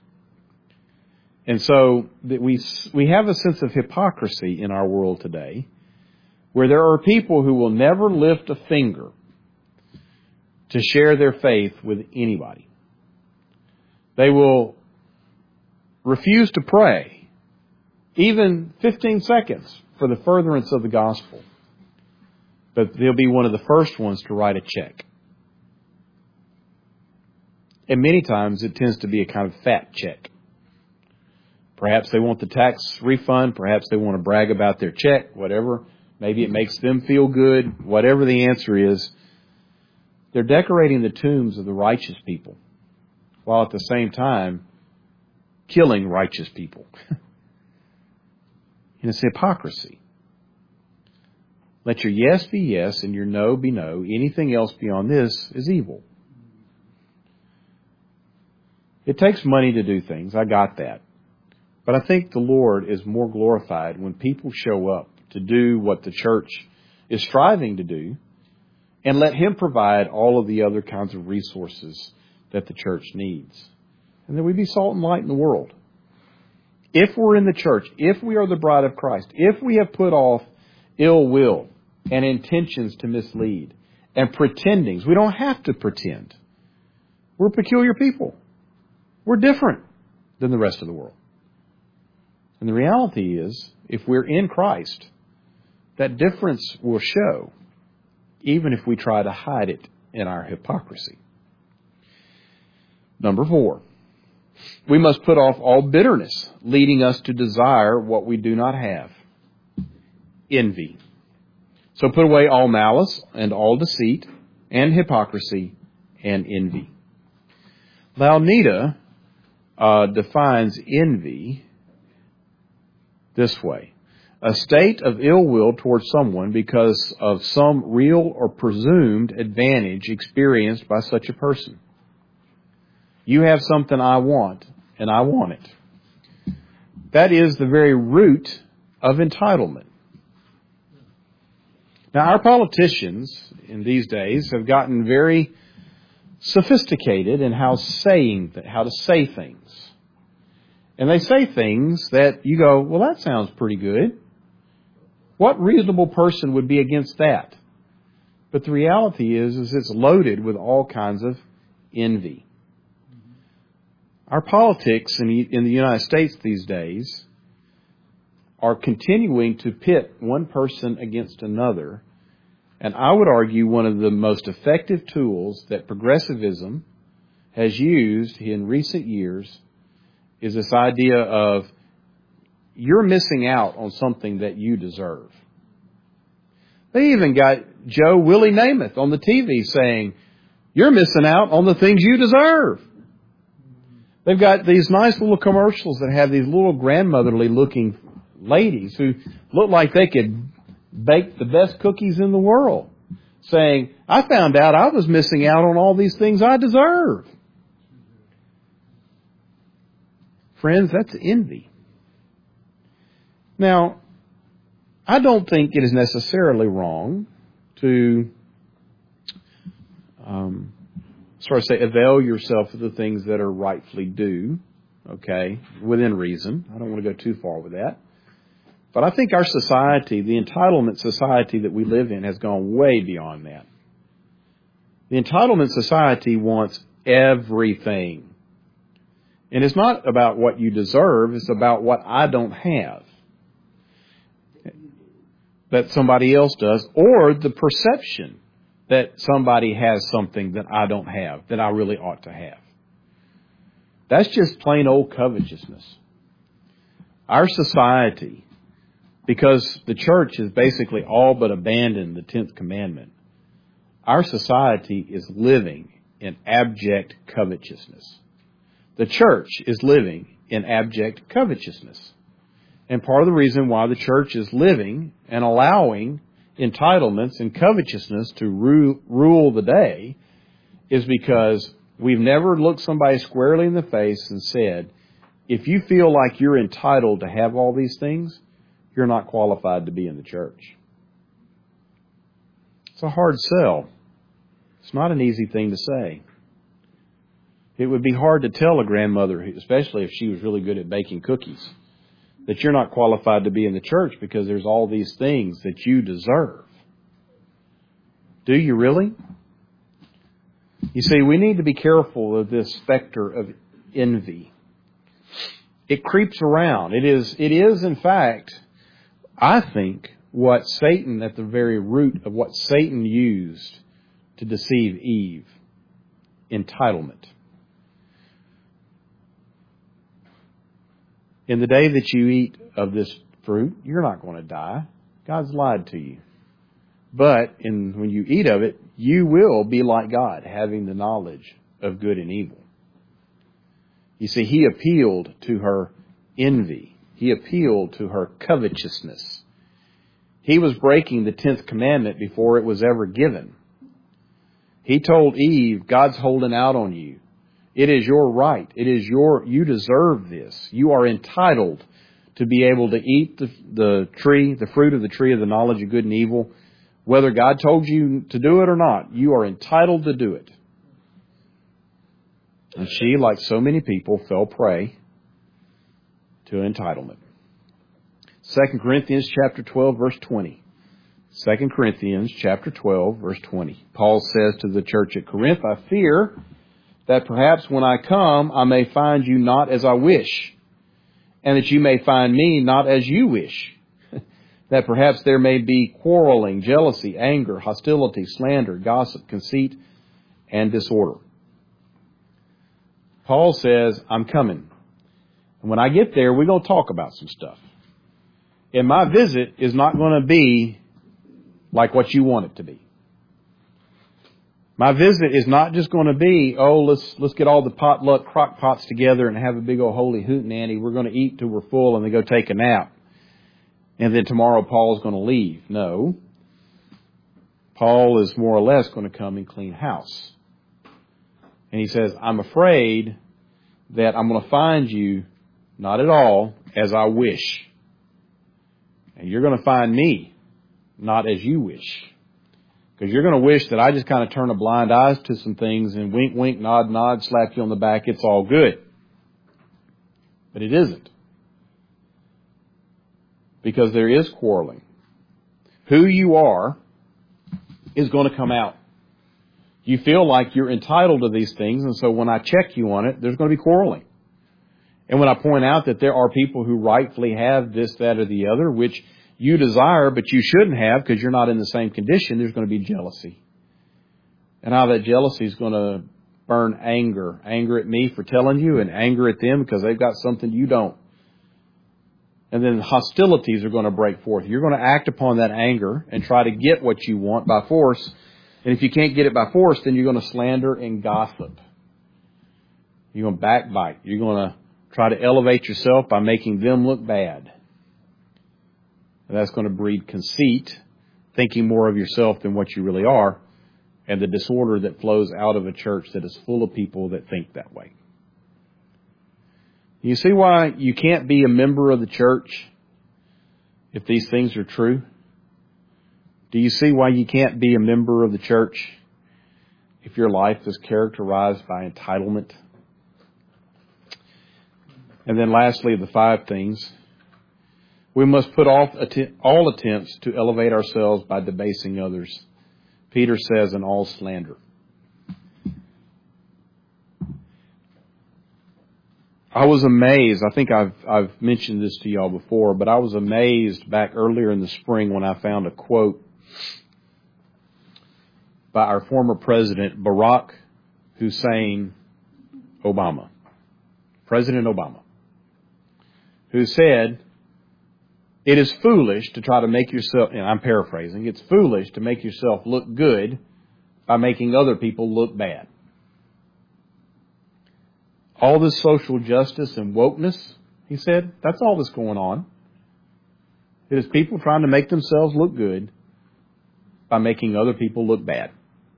And so that we we have a sense of hypocrisy in our world today, where there are people who will never lift a finger to share their faith with anybody. They will refuse to pray, even fifteen seconds, for the furtherance of the gospel. But they'll be one of the first ones to write a check. And many times it tends to be a kind of fat check. Perhaps they want the tax refund. Perhaps they want to brag about their check, whatever. Maybe it makes them feel good. Whatever the answer is, they're decorating the tombs of the righteous people while at the same time killing righteous people. And it's hypocrisy. Let your yes be yes and your no be no. Anything else beyond this is evil. It takes money to do things. I got that. But I think the Lord is more glorified when people show up to do what the church is striving to do and let Him provide all of the other kinds of resources that the church needs. And that we be salt and light in the world. If we're in the church, if we are the bride of Christ, if we have put off ill will and intentions to mislead and pretendings, we don't have to pretend. We're peculiar people. We're different than the rest of the world. And the reality is, if we're in Christ, that difference will show, even if we try to hide it in our hypocrisy. Number four, we must put off all bitterness, leading us to desire what we do not have. Envy. So put away all malice and all deceit and hypocrisy and envy. Louw-Nida uh, defines envy this way: a state of ill will towards someone because of some real or presumed advantage experienced by such a person. You have something I want, and I want it. That is the very root of entitlement. Now, our politicians in these days have gotten very sophisticated in how saying how to say things. And they say things that you go, well, that sounds pretty good. What reasonable person would be against that? But the reality is, is it's loaded with all kinds of envy. Our politics in the, in the United States these days are continuing to pit one person against another. And I would argue one of the most effective tools that progressivism has used in recent years is this idea of you're missing out on something that you deserve. They even got Joe Willie Namath on the T V saying, you're missing out on the things you deserve. They've got these nice little commercials that have these little grandmotherly looking ladies who look like they could bake the best cookies in the world, saying, I found out I was missing out on all these things I deserve. Friends, that's envy. Now, I don't think it is necessarily wrong to um, sort of say, avail yourself of the things that are rightfully due, okay, within reason. I don't want to go too far with that. But I think our society, the entitlement society that we live in, has gone way beyond that. The entitlement society wants everything. And it's not about what you deserve, it's about what I don't have that somebody else does, or the perception that somebody has something that I don't have, that I really ought to have. That's just plain old covetousness. Our society, because the church has basically all but abandoned the tenth commandment, our society is living in abject covetousness. The church is living in abject covetousness. And part of the reason why the church is living and allowing entitlements and covetousness to rule, rule the day is because we've never looked somebody squarely in the face and said, if you feel like you're entitled to have all these things, you're not qualified to be in the church. It's a hard sell. It's not an easy thing to say. It would be hard to tell a grandmother, especially if she was really good at baking cookies, that you're not qualified to be in the church because there's all these things that you deserve. Do you really? You see, we need to be careful of this specter of envy. It creeps around. It is, it is in fact, I think, what Satan, at the very root of what Satan used to deceive Eve. Entitlement. In the day that you eat of this fruit, you're not going to die. God's lied to you. But in, when you eat of it, you will be like God, having the knowledge of good and evil. You see, he appealed to her envy. He appealed to her covetousness. He was breaking the tenth commandment before it was ever given. He told Eve, God's holding out on you. It is your right. It is your, you deserve this. You are entitled to be able to eat the, the tree, the fruit of the tree of the knowledge of good and evil. Whether God told you to do it or not, you are entitled to do it. And she, like so many people, fell prey to entitlement. Second Corinthians chapter twelve, verse twenty. Second Corinthians chapter twelve, verse twenty. Paul says to the church at Corinth, I fear that perhaps when I come, I may find you not as I wish, and that you may find me not as you wish. That perhaps there may be quarreling, jealousy, anger, hostility, slander, gossip, conceit, and disorder. Paul says, I'm coming. And when I get there, we're going to talk about some stuff. And my visit is not going to be like what you want it to be. My visit is not just going to be, oh, let's let's get all the potluck crock pots together and have a big old holy hootenanny. We're going to eat till we're full and then go take a nap. And then tomorrow Paul's going to leave. No. Paul is more or less going to come and clean house. And he says, I'm afraid that I'm going to find you not at all as I wish. And you're going to find me not as you wish. Because you're going to wish that I just kind of turn a blind eye to some things and wink, wink, nod, nod, slap you on the back. It's all good. But it isn't. Because there is quarreling. Who you are is going to come out. You feel like you're entitled to these things, and so when I check you on it, there's going to be quarreling. And when I point out that there are people who rightfully have this, that, or the other, which you desire, but you shouldn't have because you're not in the same condition, there's going to be jealousy. And how that jealousy is going to burn anger. Anger at me for telling you, and anger at them because they've got something you don't. And then hostilities are going to break forth. You're going to act upon that anger and try to get what you want by force. And if you can't get it by force, then you're going to slander and gossip. You're going to backbite. You're going to try to elevate yourself by making them look bad. And that's going to breed conceit, thinking more of yourself than what you really are, and the disorder that flows out of a church that is full of people that think that way. You see why you can't be a member of the church if these things are true? Do you see why you can't be a member of the church if your life is characterized by entitlement? And then lastly, the five things. We must put off all attempts to elevate ourselves by debasing others. Peter says, in all slander. I was amazed. I think I've I've mentioned this to y'all before, but I was amazed back earlier in the spring when I found a quote by our former president, Barack Hussein Obama. President Obama. Who said, it is foolish to try to make yourself, and I'm paraphrasing, it's foolish to make yourself look good by making other people look bad. All this social justice and wokeness, he said, that's all that's going on. It is people trying to make themselves look good by making other people look bad.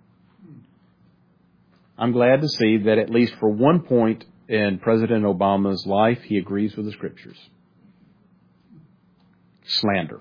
I'm glad to see that at least for one point in President Obama's life, he agrees with the Scriptures. Slander.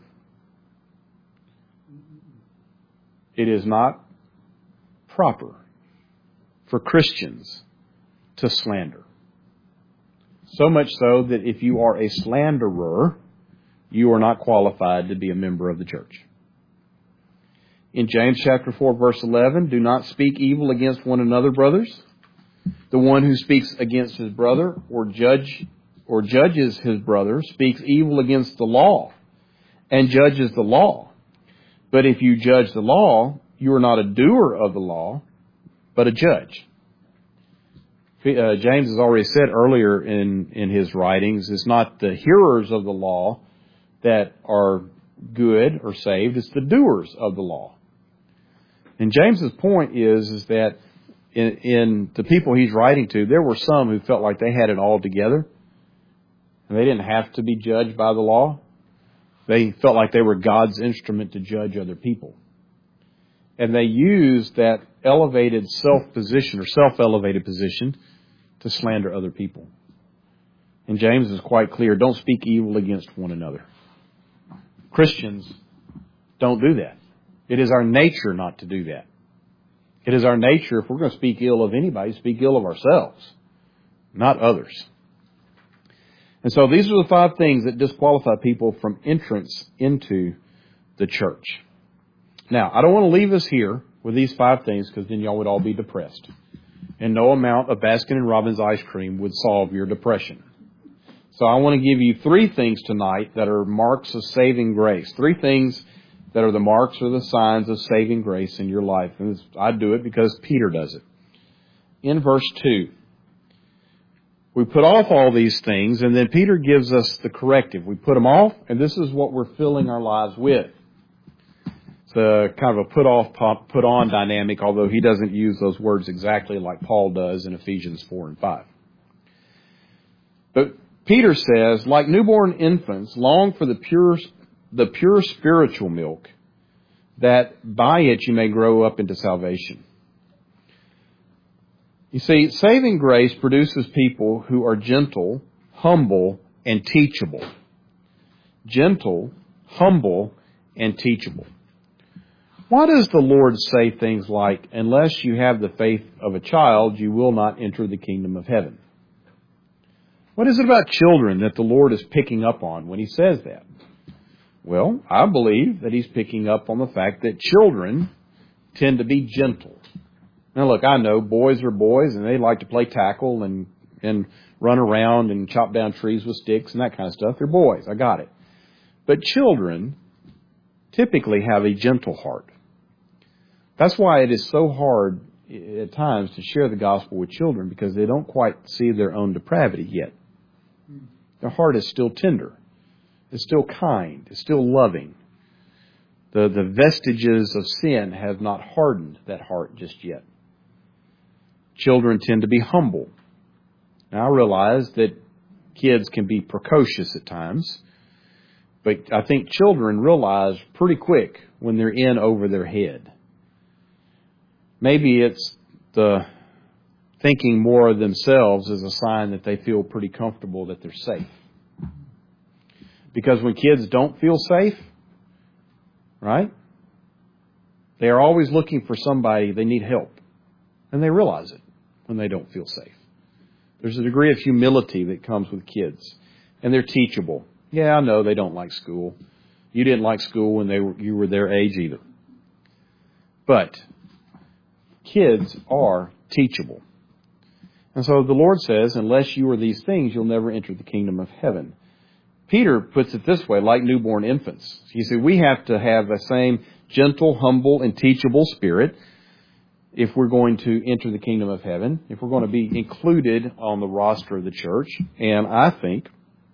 It is not proper for Christians to slander. So much so that if you are a slanderer, you are not qualified to be a member of the church. In James chapter four, verse eleven, do not speak evil against one another, brothers. The one who speaks against his brother or judge or judges his brother speaks evil against the law and judges the law. But if you judge the law, you are not a doer of the law, but a judge. uh, James has already said earlier in, in his writings, it's not the hearers of the law that are good or saved, it's the doers of the law. And James's point is, is that in, in the people he's writing to, there were some who felt like they had it all together, and they didn't have to be judged by the law. They felt like they were God's instrument to judge other people. And they used that elevated self-position or self-elevated position to slander other people. And James is quite clear, don't speak evil against one another. Christians don't do that. It is our nature not to do that. It is our nature, if we're going to speak ill of anybody, speak ill of ourselves, not others. And so these are the five things that disqualify people from entrance into the church. Now, I don't want to leave us here with these five things because then y'all would all be depressed. And no amount of Baskin and Robbins ice cream would solve your depression. So I want to give you three things tonight that are marks of saving grace. Three things that are the marks or the signs of saving grace in your life. And I do it because Peter does it. In verse two, we put off all these things, and then Peter gives us the corrective. We put them off, and this is what we're filling our lives with. It's a kind of a put-off, put-on dynamic, although he doesn't use those words exactly like Paul does in Ephesians four and five. But Peter says, like newborn infants, long for the pure, the pure spiritual milk, that by it you may grow up into salvation. You see, saving grace produces people who are gentle, humble, and teachable. Gentle, humble, and teachable. Why does the Lord say things like, unless you have the faith of a child, you will not enter the kingdom of heaven? What is it about children that the Lord is picking up on when he says that? Well, I believe that he's picking up on the fact that children tend to be gentle. Now, look, I know boys are boys, and they like to play tackle and, and run around and chop down trees with sticks and that kind of stuff. They're boys. I got it. But children typically have a gentle heart. That's why it is so hard at times to share the gospel with children, because they don't quite see their own depravity yet. Their heart is still tender. It's still kind. It's still loving. The, the vestiges of sin have not hardened that heart just yet. Children tend to be humble. Now, I realize that kids can be precocious at times, but I think children realize pretty quick when they're in over their head. Maybe it's the thinking more of themselves as a sign that they feel pretty comfortable that they're safe. Because when kids don't feel safe, right, they are always looking for somebody, they need help. And they realize it when they don't feel safe. There's a degree of humility that comes with kids. And they're teachable. Yeah, I know they don't like school. You didn't like school when they were, you were their age either. But kids are teachable. And so the Lord says, unless you are these things, you'll never enter the kingdom of heaven. Peter puts it this way, like newborn infants. You see, we have to have the same gentle, humble, and teachable spirit if we're going to enter the kingdom of heaven, if we're going to be included on the roster of the church. And I think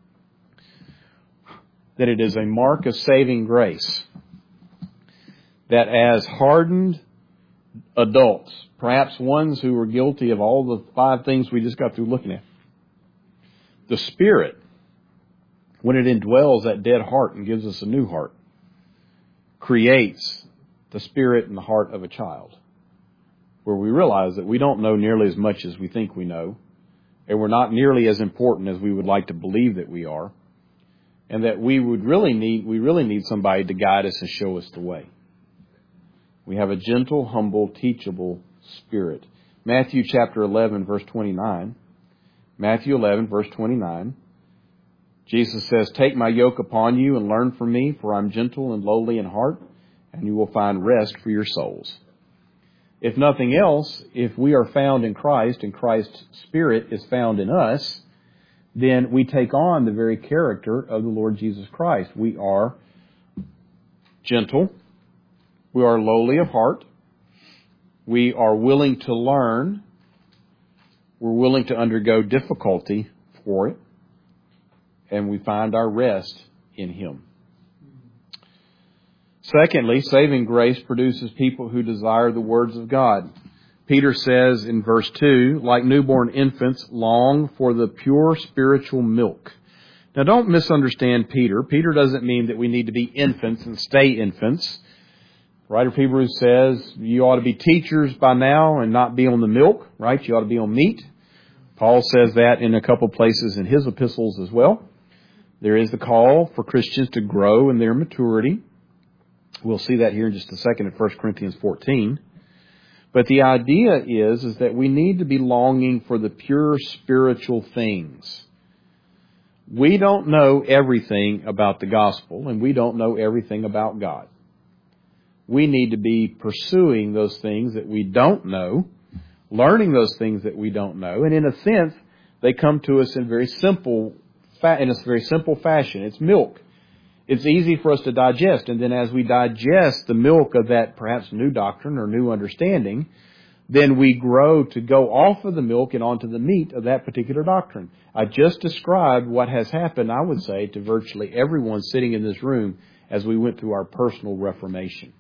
that it is a mark of saving grace that as hardened adults, perhaps ones who were guilty of all the five things we just got through looking at, the Spirit, when it indwells that dead heart and gives us a new heart, creates the spirit and the heart of a child, where we realize that we don't know nearly as much as we think we know, and we're not nearly as important as we would like to believe that we are, and that we would really need, we really need somebody to guide us and show us the way. We have a gentle, humble, teachable spirit. Matthew chapter eleven, verse twenty-nine. Matthew eleven, verse twenty-nine. Jesus says, take my yoke upon you and learn from me, for I'm gentle and lowly in heart, and you will find rest for your souls. If nothing else, if we are found in Christ and Christ's Spirit is found in us, then we take on the very character of the Lord Jesus Christ. We are gentle. We are lowly of heart. We are willing to learn. We're willing to undergo difficulty for it, and we find our rest in Him. Secondly, saving grace produces people who desire the words of God. Peter says in verse two, like newborn infants, long for the pure spiritual milk. Now, don't misunderstand Peter. Peter doesn't mean that we need to be infants and stay infants. The writer of Hebrews says you ought to be teachers by now and not be on the milk, right? You ought to be on meat. Paul says that in a couple places in his epistles as well. There is the call for Christians to grow in their maturity. We'll see that here in just a second in First Corinthians fourteen. But the idea is, is that we need to be longing for the pure spiritual things. We don't know everything about the gospel, and we don't know everything about God. We need to be pursuing those things that we don't know, learning those things that we don't know, and in a sense, they come to us in very simple, in a very simple fashion. It's milk. It's easy for us to digest, and then as we digest the milk of that perhaps new doctrine or new understanding, then we grow to go off of the milk and onto the meat of that particular doctrine. I just described what has happened, I would say, to virtually everyone sitting in this room as we went through our personal reformation.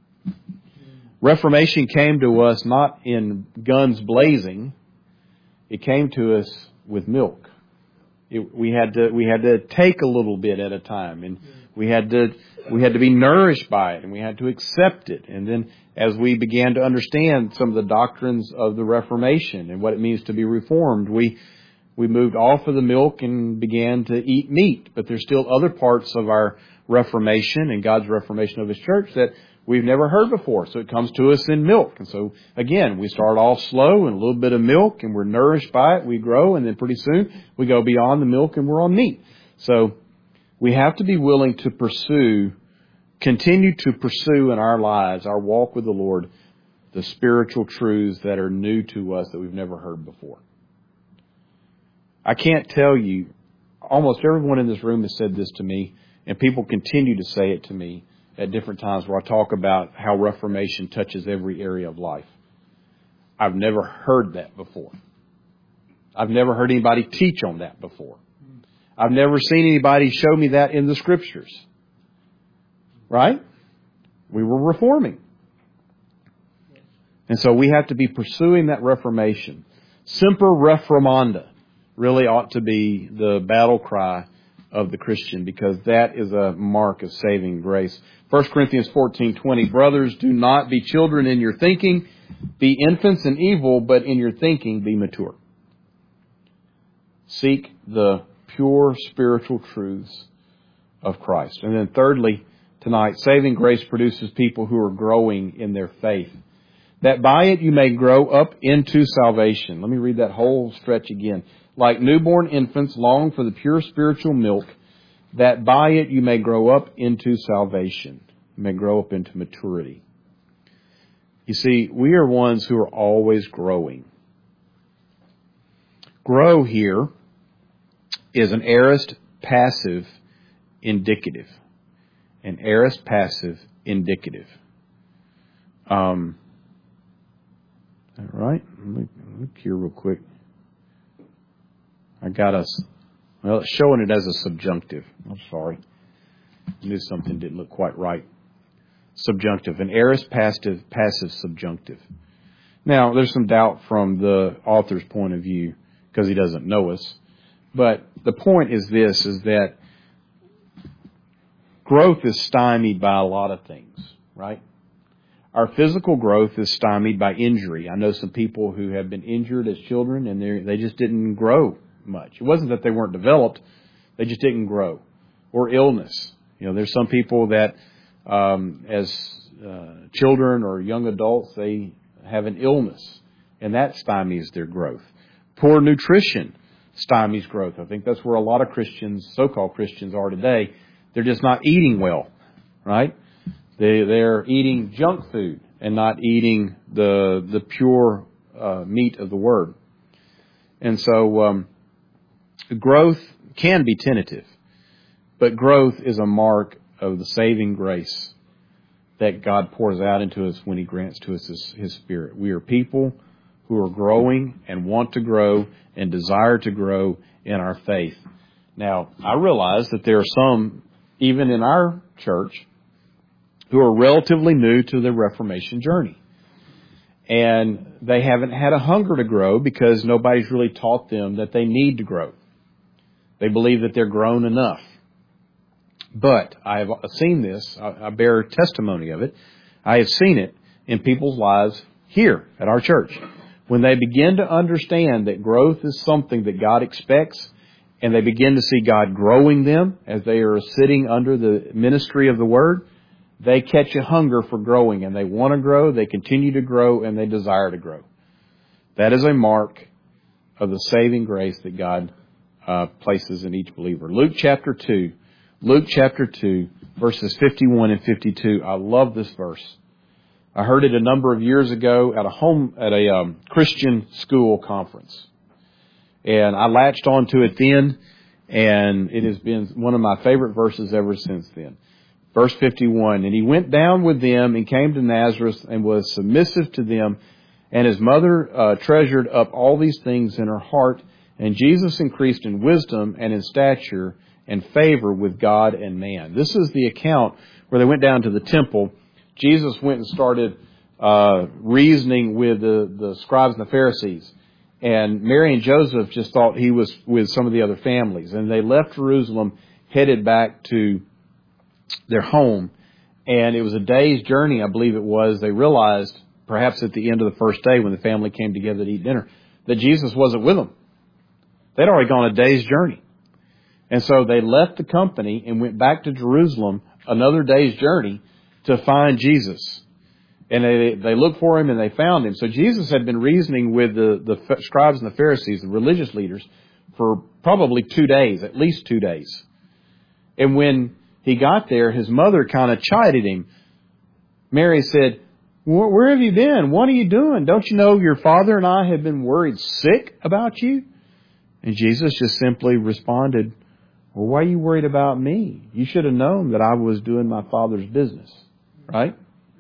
Reformation came to us not in guns blazing. It came to us with milk. It, we had to we had to take a little bit at a time, and we had to we had to be nourished by it, and we had to accept it. And then as we began to understand some of the doctrines of the Reformation and what it means to be reformed, we we moved off of the milk and began to eat meat. But there's still other parts of our Reformation and God's reformation of His church that we've never heard before. So it comes to us in milk. And so, again, we start off slow and a little bit of milk, and we're nourished by it. We grow, and then pretty soon we go beyond the milk and we're on meat. So we have to be willing to pursue, continue to pursue in our lives, our walk with the Lord, the spiritual truths that are new to us that we've never heard before. I can't tell you, almost everyone in this room has said this to me, and people continue to say it to me at different times where I talk about how Reformation touches every area of life. I've never heard that before. I've never heard anybody teach on that before. I've never seen anybody show me that in the Scriptures. Right? We were reforming. And so we have to be pursuing that reformation. Semper reformanda really ought to be the battle cry of the Christian, because that is a mark of saving grace. First Corinthians fourteen twenty, brothers, do not be children in your thinking, be infants in evil, but in your thinking be mature. Seek the pure spiritual truths of Christ. And then thirdly, tonight, saving grace produces people who are growing in their faith, that by it you may grow up into salvation. Let me read that whole stretch again. Like newborn infants long for the pure spiritual milk, that by it you may grow up into salvation. You may grow up into maturity. You see, we are ones who are always growing. Grow here is an aorist passive indicative. An aorist passive indicative. Um, all right, look, look here real quick. I got us, well, it's showing it as a subjunctive. I'm sorry. I knew something didn't look quite right. Subjunctive, an aorist passive, passive subjunctive. Now, there's some doubt from the author's point of view because he doesn't know us. But the point is this, is that growth is stymied by a lot of things, right? Our physical growth is stymied by injury. I know some people who have been injured as children and they they just didn't grow much. It wasn't that they weren't developed, they just didn't grow. Or illness. You know, there's some people that um, as uh, children or young adults, they have an illness, and that stymies their growth. Poor nutrition stymies growth. I think that's where a lot of Christians, so-called Christians, are today. They're just not eating well, right? They, they're eating junk food and not eating the the pure uh, meat of the Word. And so um, growth can be tentative, but growth is a mark of the saving grace that God pours out into us when He grants to us His, His Spirit. We are people who are growing and want to grow and desire to grow in our faith. Now, I realize that there are some, even in our church, who are relatively new to the Reformation journey. And they haven't had a hunger to grow because nobody's really taught them that they need to grow. They believe that they're grown enough. But I have seen this. I bear testimony of it. I have seen it in people's lives here at our church. When they begin to understand that growth is something that God expects, and they begin to see God growing them as they are sitting under the ministry of the Word, they catch a hunger for growing, and they want to grow, they continue to grow, and they desire to grow. That is a mark of the saving grace that God uh, places in each believer. Luke chapter two. Luke chapter two, verses fifty-one and fifty-two. I love this verse. I heard it a number of years ago at a home at a um, Christian school conference, and I latched onto it then, and it has been one of my favorite verses ever since then. Verse fifty-one, and he went down with them and came to Nazareth and was submissive to them, and his mother uh, treasured up all these things in her heart, and Jesus increased in wisdom and in stature and favor with God and man. This is the account where they went down to the temple. Jesus went and started uh, reasoning with the, the scribes and the Pharisees. And Mary and Joseph just thought he was with some of the other families. And they left Jerusalem, headed back to their home. And it was a day's journey, I believe it was. They realized, perhaps at the end of the first day when the family came together to eat dinner, that Jesus wasn't with them. They'd already gone a day's journey. And so they left the company and went back to Jerusalem, another day's journey, to find Jesus. And they, they looked for him and they found him. So Jesus had been reasoning with the, the scribes and the Pharisees, the religious leaders, for probably two days, at least two days. And when he got there, his mother kind of chided him. Mary said, "Where have you been? What are you doing? Don't you know your father and I have been worried sick about you?" And Jesus just simply responded, "Well, why are you worried about me? You should have known that I was doing my Father's business." Right?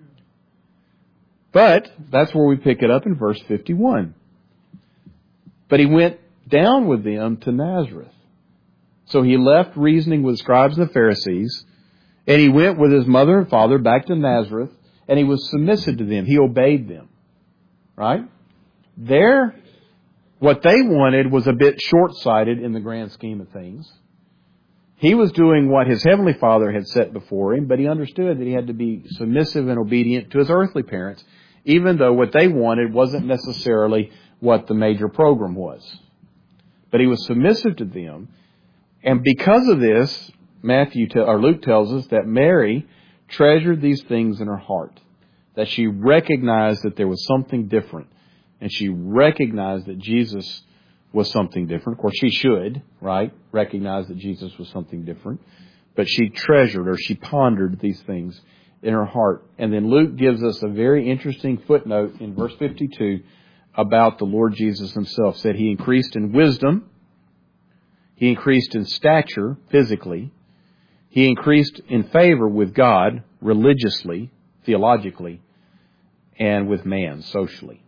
But that's where we pick it up in verse fifty-one. But he went down with them to Nazareth. So he left reasoning with the scribes and the Pharisees, and he went with his mother and father back to Nazareth, and he was submissive to them. He obeyed them. Right? There, what they wanted was a bit short-sighted in the grand scheme of things. He was doing what his heavenly Father had set before him, but he understood that he had to be submissive and obedient to his earthly parents, even though what they wanted wasn't necessarily what the major program was. But he was submissive to them, and because of this, Matthew te- or Luke tells us that Mary treasured these things in her heart, that she recognized that there was something different, and she recognized that Jesus was something different. Of course, she should, right, recognize that Jesus was something different. But she treasured or she pondered these things in her heart. And then Luke gives us a very interesting footnote in verse fifty-two about the Lord Jesus himself. Said he increased in wisdom. He increased in stature physically. He increased in favor with God religiously, theologically, and with man socially.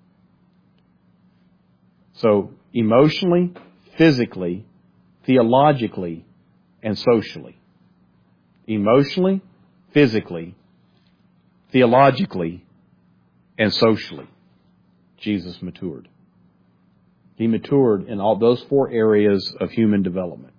So, emotionally, physically, theologically, and socially. Emotionally, physically, theologically, and socially. Jesus matured. He matured in all those four areas of human development.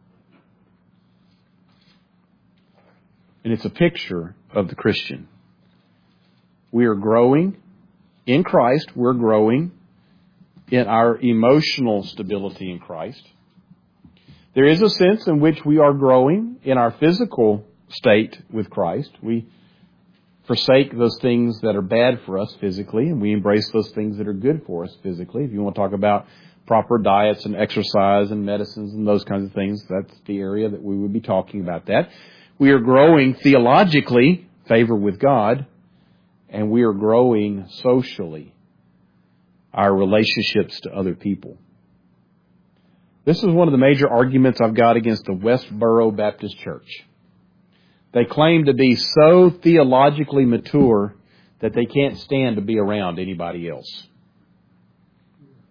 And it's a picture of the Christian. We are growing in Christ. We're growing in our emotional stability in Christ. There is a sense in which we are growing in our physical state with Christ. We forsake those things that are bad for us physically, and we embrace those things that are good for us physically. If you want to talk about proper diets and exercise and medicines and those kinds of things, that's the area that we would be talking about that. We are growing theologically, favor with God, and we are growing socially, our relationships to other people. This is one of the major arguments I've got against the Westboro Baptist Church. They claim to be so theologically mature that they can't stand to be around anybody else.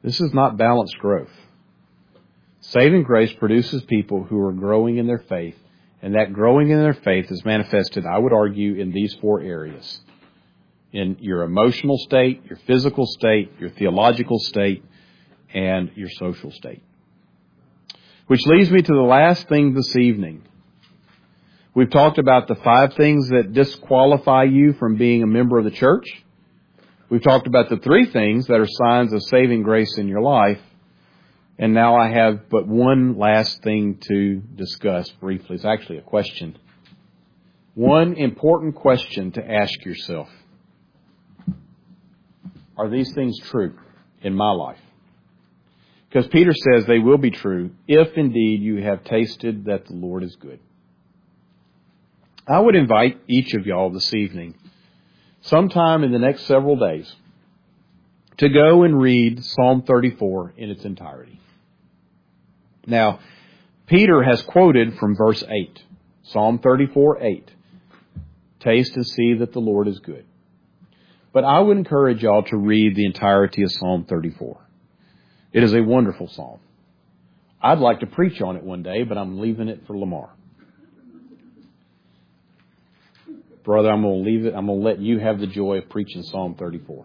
This is not balanced growth. Saving grace produces people who are growing in their faith, and that growing in their faith is manifested, I would argue, in these four areas. In your emotional state, your physical state, your theological state, and your social state. Which leads me to the last thing this evening. We've talked about the five things that disqualify you from being a member of the church. We've talked about the three things that are signs of saving grace in your life. And now I have but one last thing to discuss briefly. It's actually a question. One important question to ask yourself. Are these things true in my life? Because Peter says they will be true if indeed you have tasted that the Lord is good. I would invite each of y'all this evening, sometime in the next several days, to go and read Psalm thirty-four in its entirety. Now, Peter has quoted from verse eight, Psalm thirty-four, eight. Taste and see that the Lord is good. But I would encourage y'all to read the entirety of Psalm thirty-four. It is a wonderful psalm. I'd like to preach on it one day, but I'm leaving it for Lamar. Brother, I'm going to leave it. I'm going to let you have the joy of preaching Psalm thirty-four.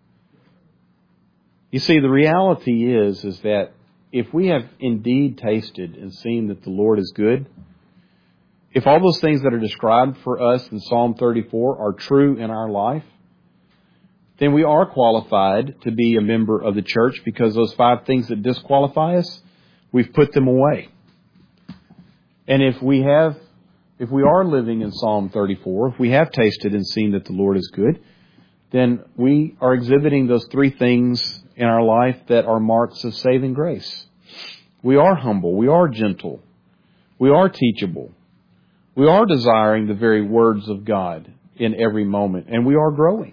You see, the reality is, is that if we have indeed tasted and seen that the Lord is good, if all those things that are described for us in Psalm thirty-four are true in our life, then we are qualified to be a member of the church, because those five things that disqualify us, we've put them away. And if we have, if we are living in Psalm thirty-four, if we have tasted and seen that the Lord is good, then we are exhibiting those three things in our life that are marks of saving grace. We are humble. We are gentle. We are teachable. We are desiring the very words of God in every moment, and we are growing.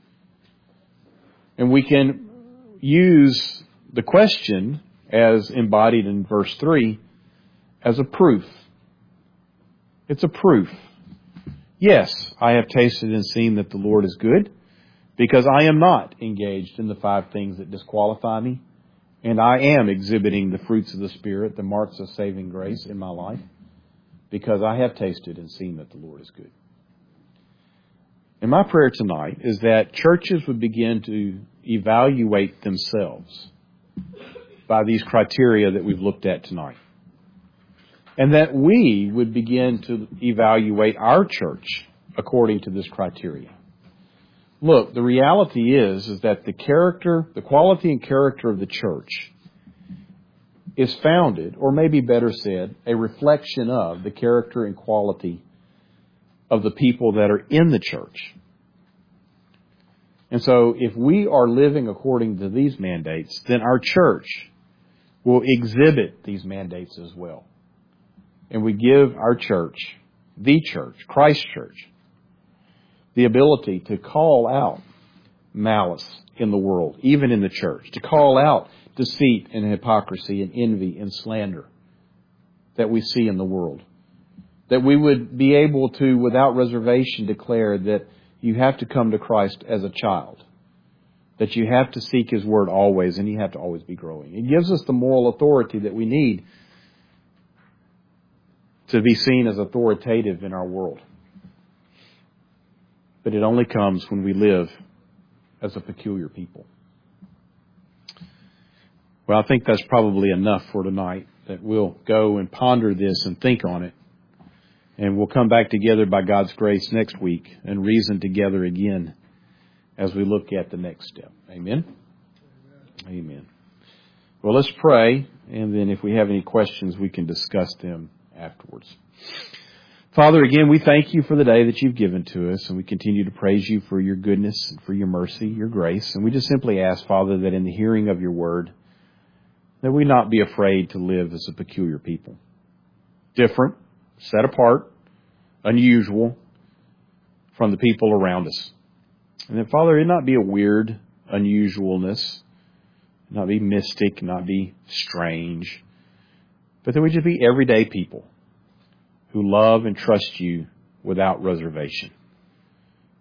And we can use the question as embodied in verse three as a proof. It's a proof. Yes, I have tasted and seen that the Lord is good, because I am not engaged in the five things that disqualify me, and I am exhibiting the fruits of the Spirit, the marks of saving grace in my life, because I have tasted and seen that the Lord is good. And my prayer tonight is that churches would begin to evaluate themselves by these criteria that we've looked at tonight. And that we would begin to evaluate our church according to this criteria. Look, the reality is, is that the character, the quality and character of the church is founded, or maybe better said, a reflection of the character and quality of the people that are in the church. And so if we are living according to these mandates, then our church will exhibit these mandates as well. And we give our church, the church, Christ Church, the ability to call out malice in the world, even in the church, to call out deceit and hypocrisy and envy and slander that we see in the world. That we would be able to, without reservation, declare that you have to come to Christ as a child. That you have to seek His Word always, and you have to always be growing. It gives us the moral authority that we need to be seen as authoritative in our world. But it only comes when we live as a peculiar people. Well, I think that's probably enough for tonight, that we'll go and ponder this and think on it. And we'll come back together by God's grace next week and reason together again as we look at the next step. Amen? Amen. Amen. Well, let's pray, and then if we have any questions, we can discuss them afterwards. Father, again, we thank You for the day that You've given to us, and we continue to praise You for Your goodness and for Your mercy, Your grace. And we just simply ask, Father, that in the hearing of Your word, that we not be afraid to live as a peculiar people. Different, set apart, unusual from the people around us. And that, Father, it not be a weird unusualness, not be mystic, not be strange, but that we just be everyday people who love and trust You without reservation.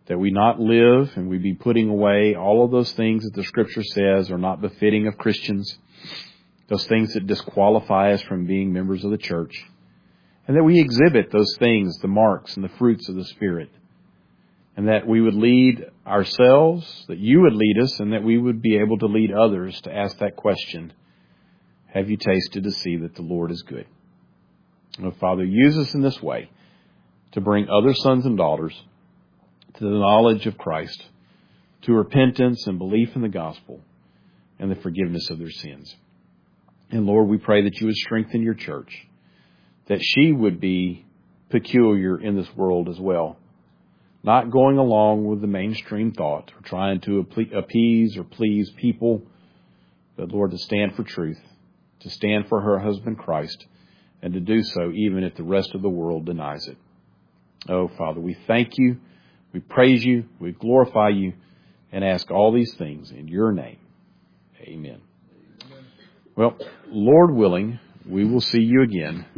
that we not live and we be putting away all of those things that the Scripture says are not befitting of Christians, those things that disqualify us from being members of the church, and that we exhibit those things, the marks and the fruits of the Spirit, and that we would lead ourselves, that you would lead us, and that we would be able to lead others to ask that question, have you tasted to see that the Lord is good? Oh, Father, use us in this way to bring other sons and daughters to the knowledge of Christ, to repentance and belief in the gospel, and the forgiveness of their sins. And Lord, we pray that you would strengthen your church, that she would be peculiar in this world as well, not going along with the mainstream thought or trying to appease or please people, but Lord, to stand for truth, to stand for her husband Christ, and to do so even if the rest of the world denies it. Oh, Father, we thank you, we praise you, we glorify you, and ask all these things in your name. Amen. Well, Lord willing, we will see you again